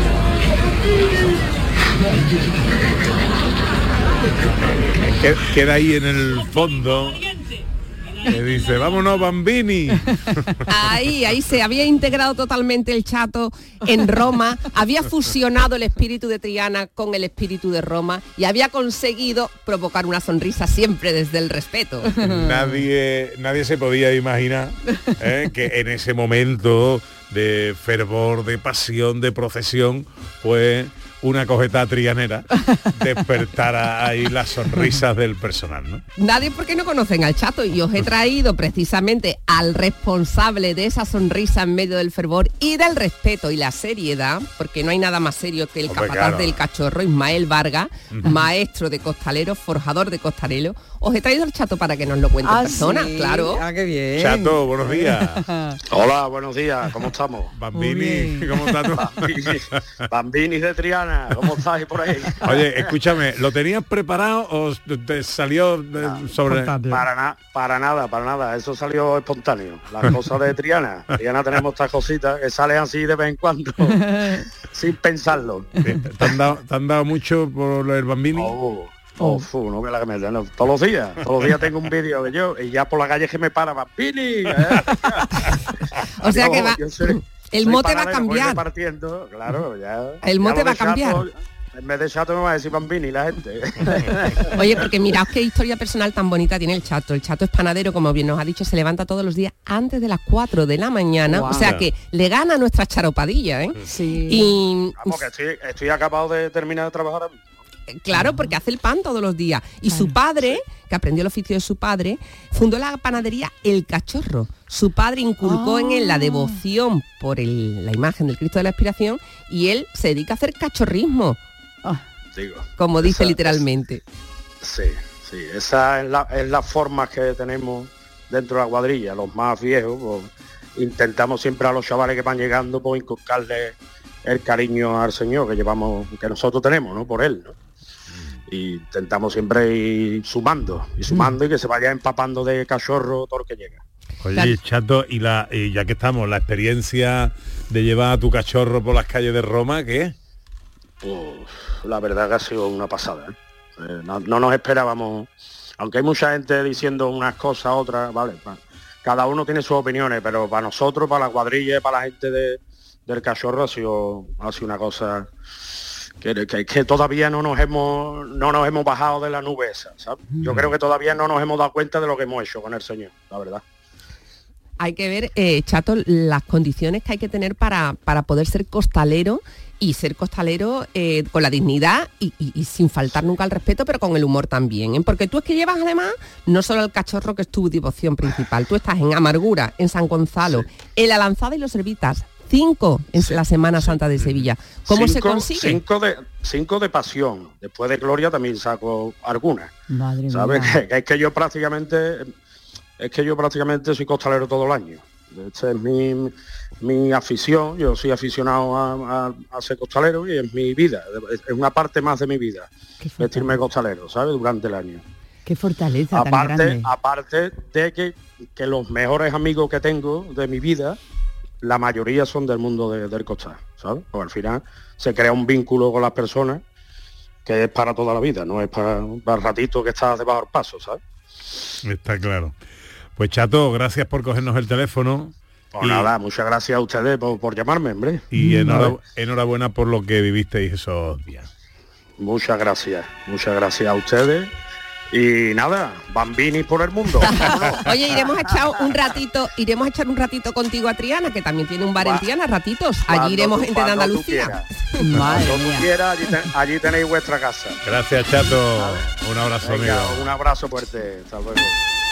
Queda ahí en el fondo que dice, vámonos Bambini. Ahí, ahí se había integrado totalmente el Chato en Roma, había fusionado el espíritu de Triana con el espíritu de Roma y había conseguido provocar una sonrisa siempre desde el respeto. Nadie, nadie se podía imaginar ¿eh? que en ese momento de fervor, de pasión, de procesión, pues una cogeta trianera despertara ahí las sonrisas del personal, ¿no? Nadie porque no conocen al Chato y os he traído precisamente al responsable de esa sonrisa en medio del fervor y del respeto y la seriedad, porque no hay nada más serio que el Hombre, capataz claro. del cachorro, Ismael Vargas, uh-huh. maestro de costalero, forjador de costalero. Os he traído al Chato para que nos lo cuente ah, en persona, sí. claro. Ah, qué bien. Chato, buenos días. Hola, buenos días, ¿cómo estamos? Bambini, ¿cómo estás tú? Bambini, Bambini de Triana, ¿cómo estáis por ahí? Oye, escúchame, ¿lo tenías preparado o te salió de, no, sobre...? Para, na, para nada, para nada, eso salió espontáneo. Las cosas de Triana. Triana tenemos estas cositas que salen así de vez en cuando, sin pensarlo. ¿Te han dado, te han dado mucho por el Bambini? Oh. Oh, fu, no me la que me no, todos los días, todos los días tengo un vídeo de yo y ya por la calle que me para Bambini. ¿eh? O sea yo, que va, soy, el soy mote va a cambiar. Claro, ya. El mote va a cambiar. Chato, en vez de Chato me va a decir Bambini la gente. Oye, porque mirad qué historia personal tan bonita tiene el Chato. El Chato es panadero, como bien nos ha dicho, se levanta todos los días antes de las cuatro de la mañana. Wow. O sea que le gana a nuestra charopadilla, ¿eh? Sí. Y vamos, que estoy, estoy acabado de terminar de trabajar. Claro, porque hace el pan todos los días. Y su padre, que aprendió el oficio de su padre, fundó la panadería El Cachorro. Su padre inculcó oh. en él la devoción por el, la imagen del Cristo de la Expiración y él se dedica a hacer cachorrismo. Oh. Digo, como dice esa, literalmente. Sí, sí, esa es la, es la forma que tenemos dentro de la cuadrilla, los más viejos, pues, intentamos siempre a los chavales que van llegando, pues inculcarles el cariño al Señor que llevamos, que nosotros tenemos, ¿no? Por él, ¿no? Y intentamos siempre ir sumando, y sumando, mm. y que se vaya empapando de cachorro todo lo que llega. Oye, Chato, y la y ya que estamos, la experiencia de llevar a tu cachorro por las calles de Roma, ¿qué? Pues la verdad que ha sido una pasada, ¿eh? Eh, no, no nos esperábamos, aunque hay mucha gente diciendo unas cosas, otras, vale, pa, cada uno tiene sus opiniones, pero para nosotros, para la cuadrilla, para la gente de, del cachorro ha sido, ha sido una cosa que, que, que todavía no nos hemos no nos hemos bajado de la nube esa, ¿sabes? Yo creo que todavía no nos hemos dado cuenta de lo que hemos hecho con el Señor, la verdad. Hay que ver, eh, Chato, las condiciones que hay que tener para, para poder ser costalero y ser costalero eh, con la dignidad y, y, y sin faltar nunca al respeto, pero con el humor también, ¿eh? Porque tú es que llevas además no solo el cachorro, que es tu devoción principal, tú estás en Amargura, en San Gonzalo, sí. en La Lanzada y Los Servitas, cinco en sí. la Semana Santa de Sevilla. ¿Cómo cinco, se consigue? Cinco de, cinco de pasión, después de Gloria también saco algunas. Madre ¿sabes? mía. Que, es que yo prácticamente... Es que yo prácticamente soy costalero todo el año. Esta es mi, mi afición, yo soy aficionado a, a, a ser costalero y es mi vida, es una parte más de mi vida, vestirme costalero, ¿sabes? Durante el año. Qué fortaleza aparte, tan grande. Aparte de que, que los mejores amigos que tengo de mi vida, la mayoría son del mundo de, del costal, ¿sabes? Pues al final se crea un vínculo con las personas que es para toda la vida, no es para, para el ratito que estás debajo del paso, ¿sabes? Está claro. Pues Chato, gracias por cogernos el teléfono. Pues y, nada, muchas gracias a ustedes por, por llamarme, hombre. Y enhora, enhorabuena por lo que vivisteis esos días. Muchas gracias, muchas gracias a ustedes. Y nada, bambinis por el mundo. Oye, iremos a echar un ratito, iremos a echar un ratito contigo a Triana, que también tiene un bar en Triana, ratitos. Allí iremos gente de Andalucía. Madre cuando mía. Tú quieras, allí, ten, allí tenéis vuestra casa. Gracias, Chato. ¿Vale? Un abrazo, Venga, amigo. Un abrazo fuerte. Hasta luego.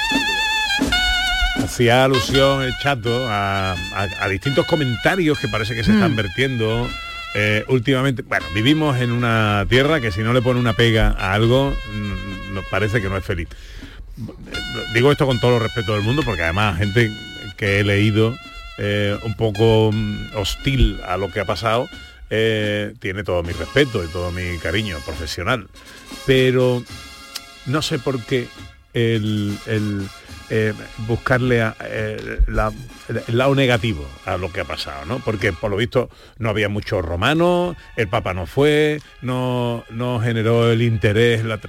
Hacía alusión el Chato a, a, a distintos comentarios que parece que se están mm. vertiendo eh, últimamente. Bueno, vivimos en una tierra que si no le pone una pega a algo, mm, nos parece que no es feliz. Digo esto con todo el respeto del mundo, porque además gente que he leído eh, un poco mm, hostil a lo que ha pasado, eh, tiene todo mi respeto y todo mi cariño profesional. Pero no sé por qué el... el Eh, buscarle a, eh, la, el lado negativo a lo que ha pasado, ¿no? Porque por lo visto no había muchos romanos, el Papa no fue, no, no generó el interés, la...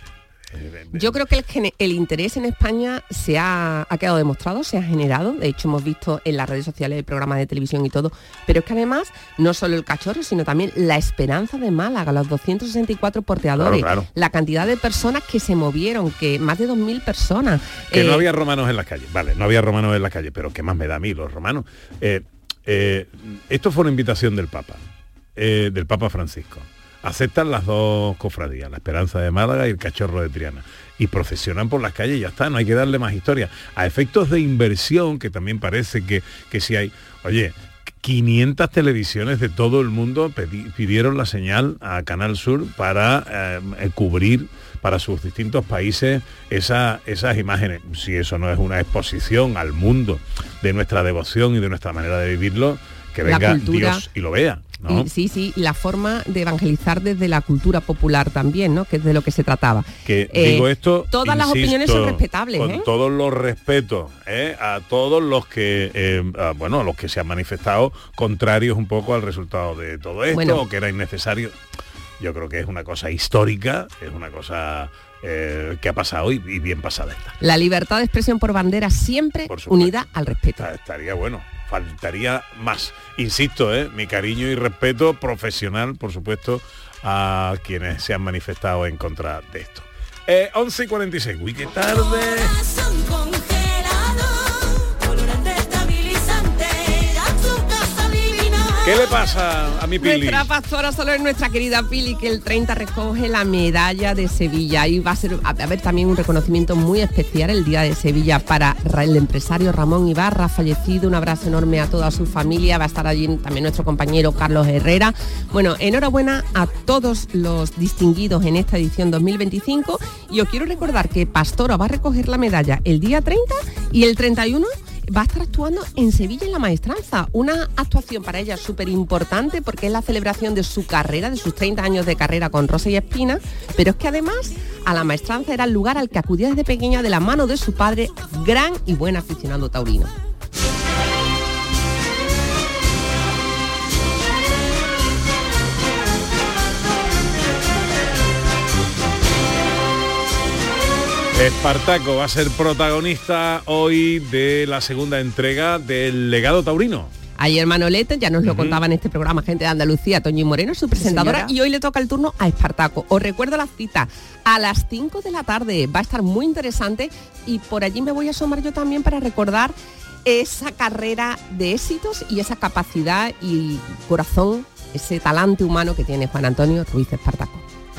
Yo creo que el, el interés en España se ha, ha quedado demostrado, se ha generado, de hecho hemos visto en las redes sociales el programa de televisión y todo, pero es que además no solo el cachorro, sino también la Esperanza de Málaga, los doscientos sesenta y cuatro porteadores, claro, claro. la cantidad de personas que se movieron, que más de dos mil personas. Que eh, no había romanos en las calles, vale, no había romanos en las calles, pero ¿qué más me da a mí los romanos? Eh, eh, esto fue una invitación del Papa, eh, del Papa Francisco. Aceptan las dos cofradías, la Esperanza de Málaga y el Cachorro de Triana, y procesionan por las calles y ya está, no hay que darle más historia. A efectos de inversión, que también parece que, que si hay... Oye, quinientas televisiones de todo el mundo pidieron la señal a Canal Sur para eh, cubrir para sus distintos países esa, esas imágenes. Si eso no es una exposición al mundo de nuestra devoción y de nuestra manera de vivirlo, que venga Dios y lo vea, ¿no? Y, sí, sí, la forma de evangelizar desde la cultura popular también, ¿no? Que es de lo que se trataba. Que eh, digo esto, todas insisto, las opiniones son respetables, con ¿eh? todos los respetos ¿eh? a todos los que, eh, a, bueno, a los que se han manifestado contrarios un poco al resultado de todo esto, bueno, o que era innecesario. Yo creo que es una cosa histórica, es una cosa eh, que ha pasado y, y bien pasada está. La libertad de expresión por bandera siempre por unida al respeto. Estaría bueno. Faltaría más. Insisto, ¿eh? mi cariño y respeto profesional, por supuesto, a quienes se han manifestado en contra de esto. Eh, once y cuarenta y seis. Uy, qué tarde. ¿Qué le pasa a mi Pili? Nuestra pastora solo es nuestra querida Pili, que el treinta recoge la medalla de Sevilla. Y va a ser, a haber también un reconocimiento muy especial el Día de Sevilla para el empresario Ramón Ibarra, fallecido. Un abrazo enorme a toda su familia. Va a estar allí también nuestro compañero Carlos Herrera. Bueno, enhorabuena a todos los distinguidos en esta edición dos mil veinticinco. Y os quiero recordar que Pastora va a recoger la medalla el día treinta y el treinta y uno va a estar actuando en Sevilla en la Maestranza, una actuación para ella súper importante porque es la celebración de su carrera, de sus treinta años de carrera con Rosa y Espina, pero es que además a la Maestranza era el lugar al que acudía desde pequeña de la mano de su padre, gran y buen aficionado taurino. Espartaco va a ser protagonista hoy de la segunda entrega del Legado Taurino. Ayer Manolete ya nos lo uh-huh. contaba en este programa Gente de Andalucía, Toñi Moreno, su presentadora, señora. Y hoy le toca el turno a Espartaco. Os recuerdo la cita a las cinco de la tarde, va a estar muy interesante y por allí me voy a asomar yo también para recordar esa carrera de éxitos y esa capacidad y corazón, ese talante humano que tiene Juan Antonio Ruiz Espartaco.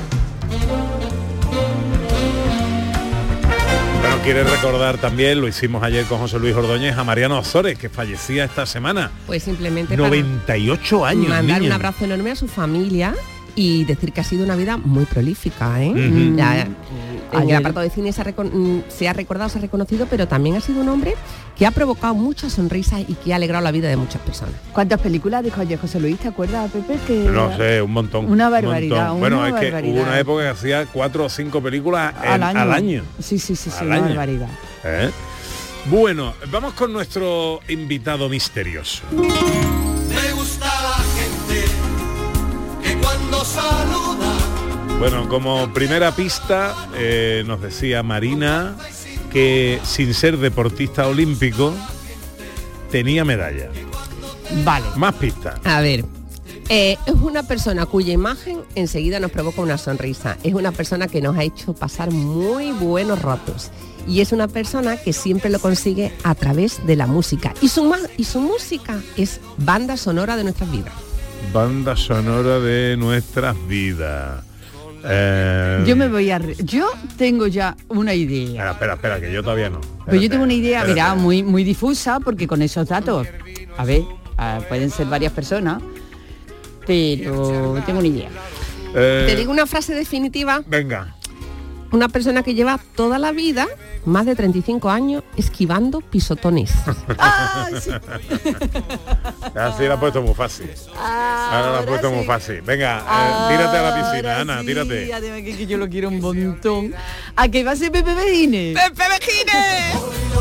Bueno, quiere recordar también, lo hicimos ayer con José Luis Ordóñez, a Mariano Ozores, que fallecía esta semana. Pues simplemente noventa y ocho años. Mandar niño. un abrazo enorme a su familia y decir que ha sido una vida muy prolífica, ¿eh? Uh-huh. Ya, en el apartado de cine se ha, recon- se ha recordado, se ha reconocido, pero también ha sido un hombre que ha provocado muchas sonrisas y que ha alegrado la vida de muchas personas. ¿Cuántas películas dijo ayer José Luis? ¿Te acuerdas, Pepe? Que no sé, un montón. Una barbaridad. Un montón. Una bueno, es barbaridad. que hubo una época que hacía cuatro o cinco películas en, al, año. al año. Sí, sí, sí, sí, al una año. barbaridad. ¿Eh? Bueno, vamos con nuestro invitado misterioso. Me gusta la gente que cuando saluda. Bueno, como primera pista eh, nos decía Marina que sin ser deportista olímpico tenía medalla. Vale. Más pistas. A ver, eh, es una persona cuya imagen enseguida nos provoca una sonrisa. Es una persona que nos ha hecho pasar muy buenos ratos. Y es una persona que siempre lo consigue a través de la música. Y su, ma- y su música es banda sonora de nuestras vidas. Banda sonora de nuestras vidas. Eh... Yo me voy a... Re- yo tengo ya una idea. Espera, espera, espera, que yo todavía no. Espérate, Pues yo tengo una idea, espérate. mira, muy, muy difusa, porque con esos datos, a ver, uh, pueden ser varias personas, pero tengo una idea. Eh... Te digo una frase definitiva. Venga. Una persona que lleva toda la vida, más de treinta y cinco años, esquivando pisotones. Ah, sí. Así la has puesto muy fácil. Ahora la has puesto sí. muy fácil. Venga, eh, tírate a la piscina, Ahora Ana, sí, tírate. Además que, que yo lo quiero un montón. ¿A qué va a ser Pepe Vejines? ¡Pepe Vejines!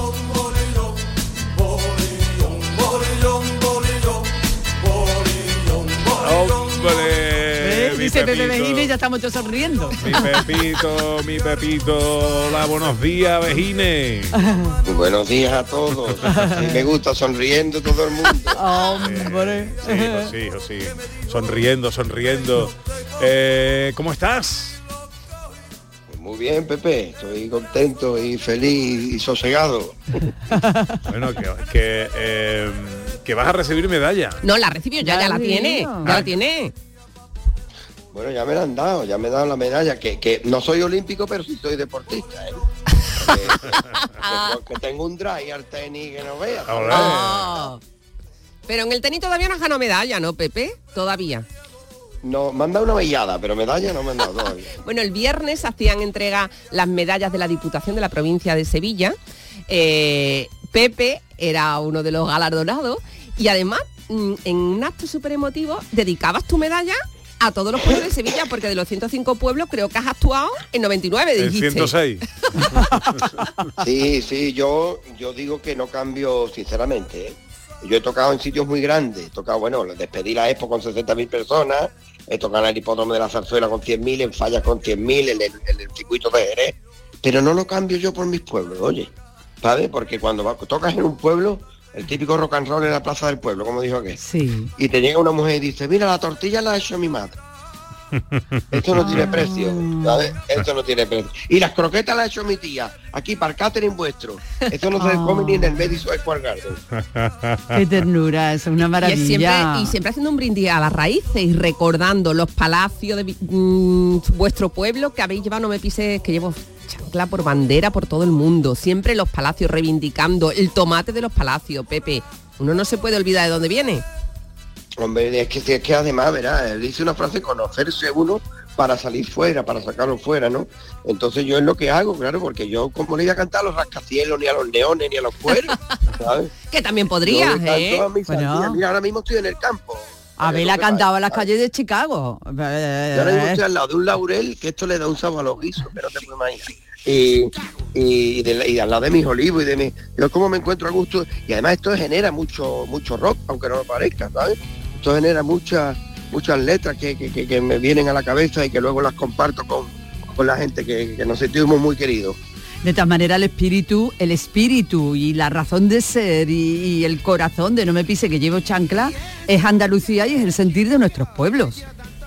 ¡Hombre! ¿Eh? Dice Pepe Vejines y ya estamos todos sonriendo. Mi Pepito, mi Pepito. Hola, buenos días, Vejines. Buenos días a todos. Y me gusta sonriendo todo el mundo. Hombre. Sí, pues sí, pues sí. Sonriendo, sonriendo. Eh, ¿Cómo estás? Muy bien, Pepe. Estoy contento y feliz y sosegado. Bueno, que, que, eh, que vas a recibir medalla. No, la recibió ya, ya, ya la tiene. Ya la tiene. Bueno, ya me la han dado, ya me han dado la medalla, que, que no soy olímpico, pero sí soy deportista, ¿eh? que, que tengo un drive al tenis que no veas. Oh. Pero en el tenis todavía no has ganado medalla, ¿no, Pepe? Todavía. No, me han dado una vellada, pero medalla no me han dado todavía. Bueno, el viernes hacían entrega las medallas de la Diputación de la provincia de Sevilla. Eh, Pepe era uno de los galardonados y además, en un acto súper emotivo, dedicabas tu medalla a todos los pueblos de Sevilla, porque de los ciento cinco pueblos creo que has actuado en noventa y nueve, dijiste. En ciento seis. Sí, sí, yo, yo digo que no cambio sinceramente, ¿eh? Yo he tocado en sitios muy grandes, he tocado, bueno, despedí la Expo con sesenta mil personas, he tocado en el hipódromo de la Zarzuela con cien mil, en Fallas con cien mil, en el, en el circuito de Jerez, pero no lo cambio yo por mis pueblos, oye, ¿sabes? Porque cuando va, tocas en un pueblo, el típico rock and roll en la plaza del pueblo, como dijo aquel, sí. Y te llega una mujer y dice, mira, la tortilla la ha hecho mi madre. Esto no tiene precio, ¿sabes? Esto no tiene precio. Y las croquetas las ha hecho mi tía, aquí para el catering vuestro. Esto no se Oh. come ni en el Madison Square Garden. Qué ternura, es una Y, maravilla. es siempre, y siempre haciendo un brindis a las raíces y recordando los palacios de vi- mm, vuestro pueblo que habéis llevado, no me pises, que llevo chancla por bandera por todo el mundo. Siempre los palacios reivindicando el tomate de los palacios, Pepe. Uno no se puede olvidar de dónde viene. Hombre, es que, es que además, verás, dice una frase, conocerse uno para salir fuera, para sacarlo fuera, ¿no? Entonces yo es lo que hago, claro, porque yo como le voy a cantar a los rascacielos, ni a los leones, ni a los cueros, ¿sabes? Que también podrías, Yo le canto ¿eh? a mi Bueno. sardina. Mira, ahora mismo estoy en el campo. Abel ha cantado en las calles de Chicago. Yo ahora mismo estoy al lado de un laurel que esto le da un sabor a los guisos, que no te puedes imaginar. Y, y, de, y al lado de mis olivos y de mi... Yo como me encuentro a gusto, y además esto genera mucho mucho rock, aunque no lo parezca, ¿sabes? Esto genera muchas muchas letras que, que, que- que me vienen a la cabeza y que luego las comparto con, con la gente que, que nos sentimos muy queridos. De todas maneras, el espíritu, el espíritu y la razón de ser y, y el corazón de No me pise que llevo chancla es Andalucía y es el sentir de nuestros pueblos.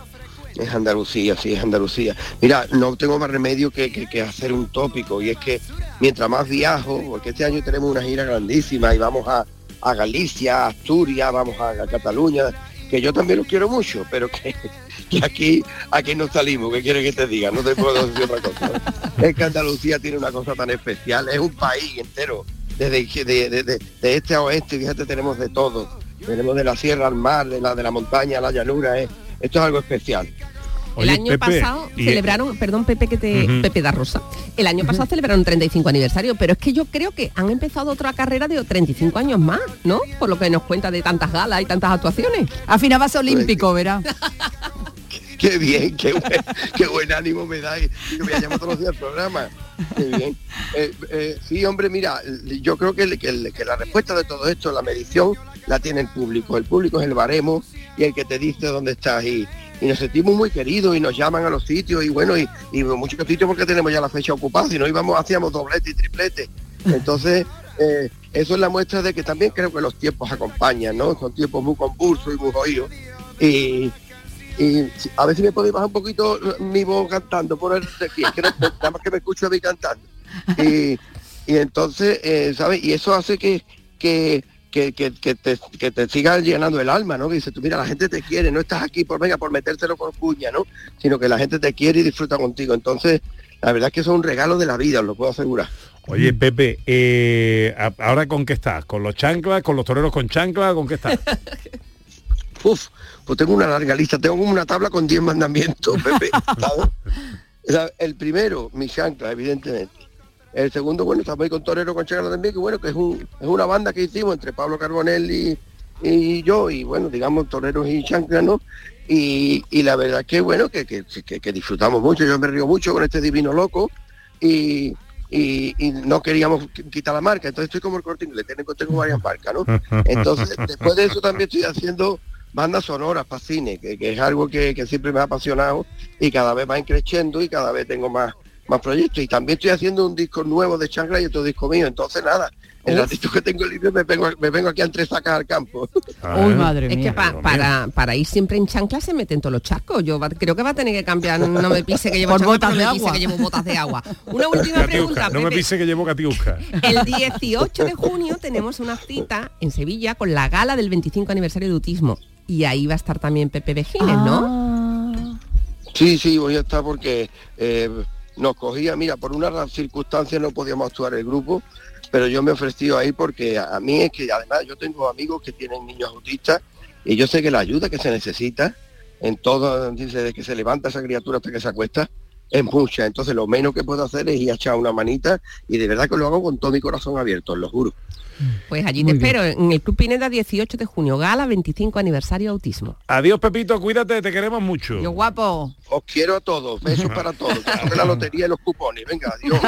Es Andalucía, sí, es Andalucía. Mira, no tengo más remedio que, que- que hacer un tópico, y es que mientras más viajo, porque este año tenemos una gira grandísima y vamos a, a Galicia, a Asturias, vamos a, a Cataluña, que yo también los quiero mucho, pero que, que aquí aquí no salimos, ¿qué quieres que te diga? No te puedo decir otra cosa. Es que Andalucía tiene una cosa tan especial, es un país entero, desde que- de, de- de- de este a oeste, fíjate, tenemos de todo. Tenemos de la sierra al mar, de la de la montaña a la llanura, es, esto es algo especial. El año pasado y- celebraron, perdón Pepe que te, Ujú. Pepe da Rosa, el año pasado celebraron treinta y cinco aniversario, pero es que yo creo que han empezado otra carrera de treinta y cinco años más, ¿no? Por lo que nos cuenta de tantas galas y tantas actuaciones. Al final va a ser olímpico, verá. Qué bien, qué buen, qué buen ánimo me da y que me llamo todos los días al programa. Qué bien. Eh, eh, sí, hombre, mira, yo creo que, el- que, el- que la respuesta de todo esto, la medición, la tiene el público. El público es el baremo y el que te dice dónde estás. Y, y nos sentimos muy queridos y nos llaman a los sitios y bueno, y, y muchos sitios porque tenemos ya la fecha ocupada, si no íbamos, hacíamos doblete y triplete. Entonces, eh, eso es la muestra de que también creo que los tiempos acompañan, ¿no? Son tiempos muy convulsos y muy jodidos. Y, y si- a ver si me podéis bajar un poquito mi voz cantando por el refi, es que no- nada más que me escucho a mí cantando. Y, y entonces, eh, ¿sabes? Y eso hace que, que, que, que, que te, que te siga llenando el alma, ¿no? Que dices tú, mira, la gente te quiere, no estás aquí por venga, por metértelo por cuña, ¿no? Sino que la gente te quiere y disfruta contigo. Entonces, la verdad es que eso es un regalo de la vida, os lo puedo asegurar. Oye, Pepe, eh, a- ¿ahora con qué estás? ¿Con los chanclas? ¿Con los toreros con chancla? ¿Con qué estás? Uf, pues tengo una larga lista, tengo como una tabla con diez mandamientos, Pepe, ¿sabes? O sea, el primero, mi chancla, evidentemente. El segundo, bueno, estamos ahí con Torero con Chancla también, que bueno, que es, un, es una banda que hicimos entre Pablo Carbonell y, y yo, y bueno, digamos, Toreros y Chancla, ¿no? Y, y la verdad que bueno, que, que, que, que disfrutamos mucho, yo me río mucho con este divino loco, y, y, y no queríamos qu- quitar la marca, entonces estoy como el Corte Inglés, tengo, tengo varias marcas, ¿no? Entonces, después de eso también estoy haciendo bandas sonoras para cine, que, que es algo que, que siempre me ha apasionado y cada vez va creciendo y cada vez tengo más, más proyectos. Y también estoy haciendo un disco nuevo de Chancla y otro disco mío. Entonces nada, el Uf. ratito que tengo libre me vengo, me vengo aquí a tres sacas al campo. Uy, madre Es que pa- para, para ir siempre en chancla se meten todos los charcos. Yo va- creo que va a tener que cambiar, no me pise que llevo Por chancla, botas pero de no me pise agua. que llevo botas de agua. Una última Catiusca, pregunta, no me Pepe. pise que llevo catiusca. El dieciocho de junio tenemos una cita en Sevilla con la gala del veinticinco aniversario de Autismo. Y ahí va a estar también Pepe Vejines, ¿no? Sí, sí, voy a estar porque eh, nos cogía, mira, por una ra- circunstancia no podíamos actuar el grupo, pero yo me he ofrecido ahí porque a, a mí es que además yo tengo amigos que tienen niños autistas y yo sé que la ayuda que se necesita en todo, desde que se levanta esa criatura hasta que se acuesta, es mucha. Entonces lo menos que puedo hacer es ir a echar una manita y de verdad que lo hago con todo mi corazón abierto, os lo juro. Pues allí Muy te bien. espero, en el Club Pineda, dieciocho de junio, gala veinticinco aniversario Autismo. Adiós, Pepito, cuídate, te queremos mucho. Yo guapo. Os quiero a todos, besos para todos. Que toque la lotería y los cupones. Venga, adiós.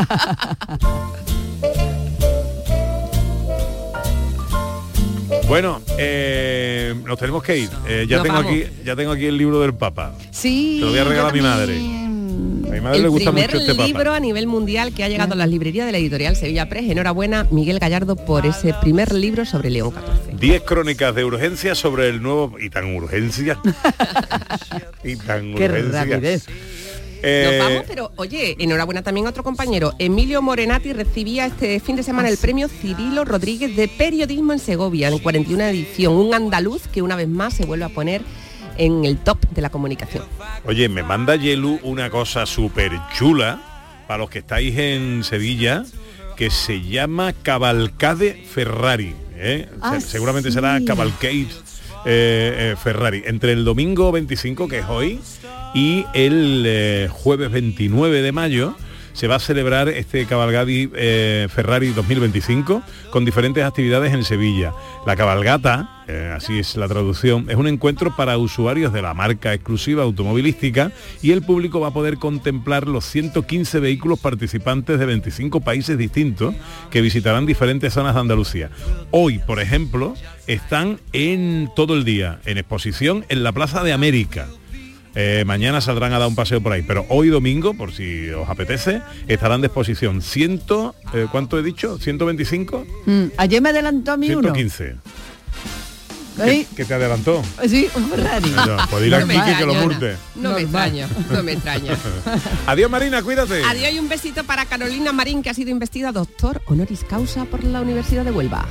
Bueno, eh, nos tenemos que ir. Eh, ya Nos tengo vamos. aquí, ya tengo aquí el libro del Papa. Sí. Te lo voy a regalar a mi madre. A mi madre El le gusta primer mucho este Papa. libro a nivel mundial que ha llegado a las librerías de la editorial Sevilla Press. Enhorabuena, Miguel Gallardo, por ese primer libro sobre León catorce. Diez crónicas de urgencia sobre el nuevo... Y tan urgencia. Y tan Qué urgencia. rapidez. Eh, Nos vamos, pero oye, enhorabuena también a otro compañero. Emilio Morenati recibía este fin de semana el premio Cirilo Rodríguez de Periodismo en Segovia, en cuarenta y una edición. Un andaluz que una vez más se vuelve a poner en el top de la comunicación. Oye, me manda Yelu una cosa súper chula para los que estáis en Sevilla, que se llama Cavalcade Ferrari. ¿eh? Ah, Se- seguramente sí. será Cavalcade eh, eh, Ferrari. Entre el domingo veinticinco, que es hoy, y el eh, jueves veintinueve de mayo se va a celebrar este Cavalcade eh, Ferrari dos mil veinticinco con diferentes actividades en Sevilla. La cabalgata, eh, así es la traducción, es un encuentro para usuarios de la marca exclusiva automovilística y el público va a poder contemplar los ciento quince vehículos participantes de veinticinco países distintos que visitarán diferentes zonas de Andalucía. Hoy, por ejemplo, están en todo el día en exposición en la Plaza de América. Eh, mañana saldrán a dar un paseo por ahí, pero hoy domingo, por si os apetece, estarán de exposición ciento, eh, ¿cuánto he dicho? ¿ciento veinticinco? Mm, ayer me adelantó a mí ciento uno. quince. ¿Eh? ¿Qué te adelantó? Sí, un Ferrari. No, pues dile a Quique que lo multe. No me extraña, no me extraña. Adiós, Marina, cuídate. Adiós y un besito para Carolina Marín, que ha sido investida doctor honoris causa por la Universidad de Huelva.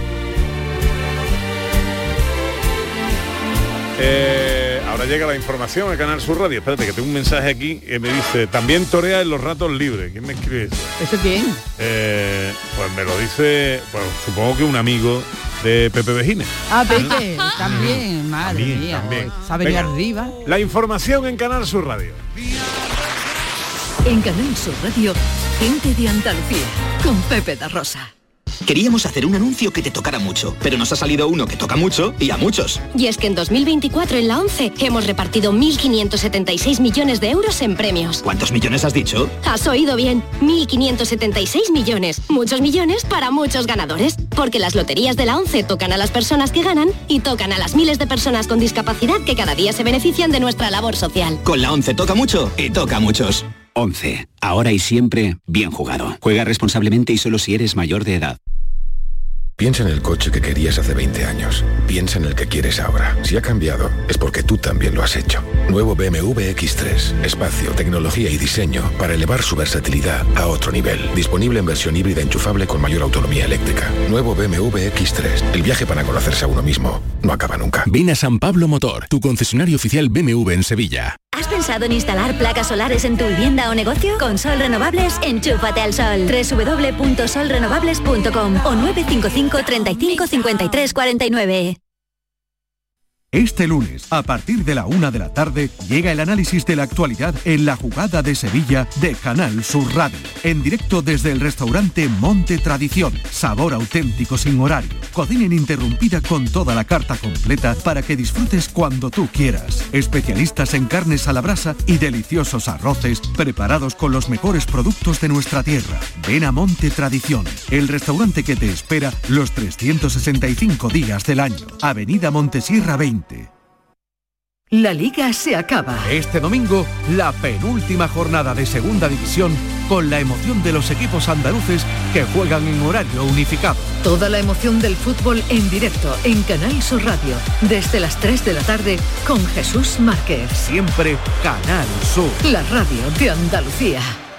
Eh, ahora llega la información a Canal Sur Radio. Espérate, que tengo un mensaje aquí que me dice, también torea en los ratos libres. ¿Quién me escribe eso? ¿Eso quién? Eh, pues me lo dice, pues supongo que un amigo de Pepe Vejines. Ah, Pepe, también, madre También, mía. también. hoy se ha venido Venga. arriba. La información en Canal Sur Radio. En Canal Sur Radio, gente de Andalucía, con Pepe da Rosa. Queríamos hacer un anuncio que te tocara mucho, pero nos ha salido uno que toca mucho y a muchos. Y es que en dos mil veinticuatro en la ONCE hemos repartido mil quinientos setenta y seis millones de euros en premios. ¿Cuántos millones has dicho? Has oído bien, mil quinientos setenta y seis millones. Muchos millones para muchos ganadores. Porque las loterías de la ONCE tocan a las personas que ganan y tocan a las miles de personas con discapacidad que cada día se benefician de nuestra labor social. Con la ONCE toca mucho y toca a muchos. ONCE. Ahora y siempre, bien jugado. Juega responsablemente y solo si eres mayor de edad. Piensa en el coche que querías hace veinte años. Piensa en el que quieres ahora. Si ha cambiado, es porque tú también lo has hecho. Nuevo B M W X tres. Espacio, tecnología y diseño para elevar su versatilidad a otro nivel. Disponible en versión híbrida enchufable con mayor autonomía eléctrica. Nuevo B M W X tres. El viaje para conocerse a uno mismo no acaba nunca. Ven a San Pablo Motor, tu concesionario oficial B M W en Sevilla. ¿Has pensado en instalar placas solares en tu vivienda o negocio? Con Sol Renovables, enchúfate al sol. doble u doble u doble u punto sol renovables punto com o nueve cinco cinco, treinta y cinco, cincuenta y tres, cuarenta y nueve. Este lunes, a partir de la una de la tarde, llega el análisis de la actualidad en La Jugada de Sevilla de Canal Sur Radio. En directo desde el restaurante Monte Tradición. Sabor auténtico sin horario. Cocina ininterrumpida con toda la carta completa para que disfrutes cuando tú quieras. Especialistas en carnes a la brasa y deliciosos arroces preparados con los mejores productos de nuestra tierra. Ven a Monte Tradición, el restaurante que te espera los trescientos sesenta y cinco días del año. Avenida Montesierra veinte. La liga se acaba. Este domingo, la penúltima jornada de Segunda División con la emoción de los equipos andaluces que juegan en horario unificado. Toda la emoción del fútbol en directo en Canal Sur Radio, desde las tres de la tarde con Jesús Márquez. Siempre Canal Sur. La radio de Andalucía.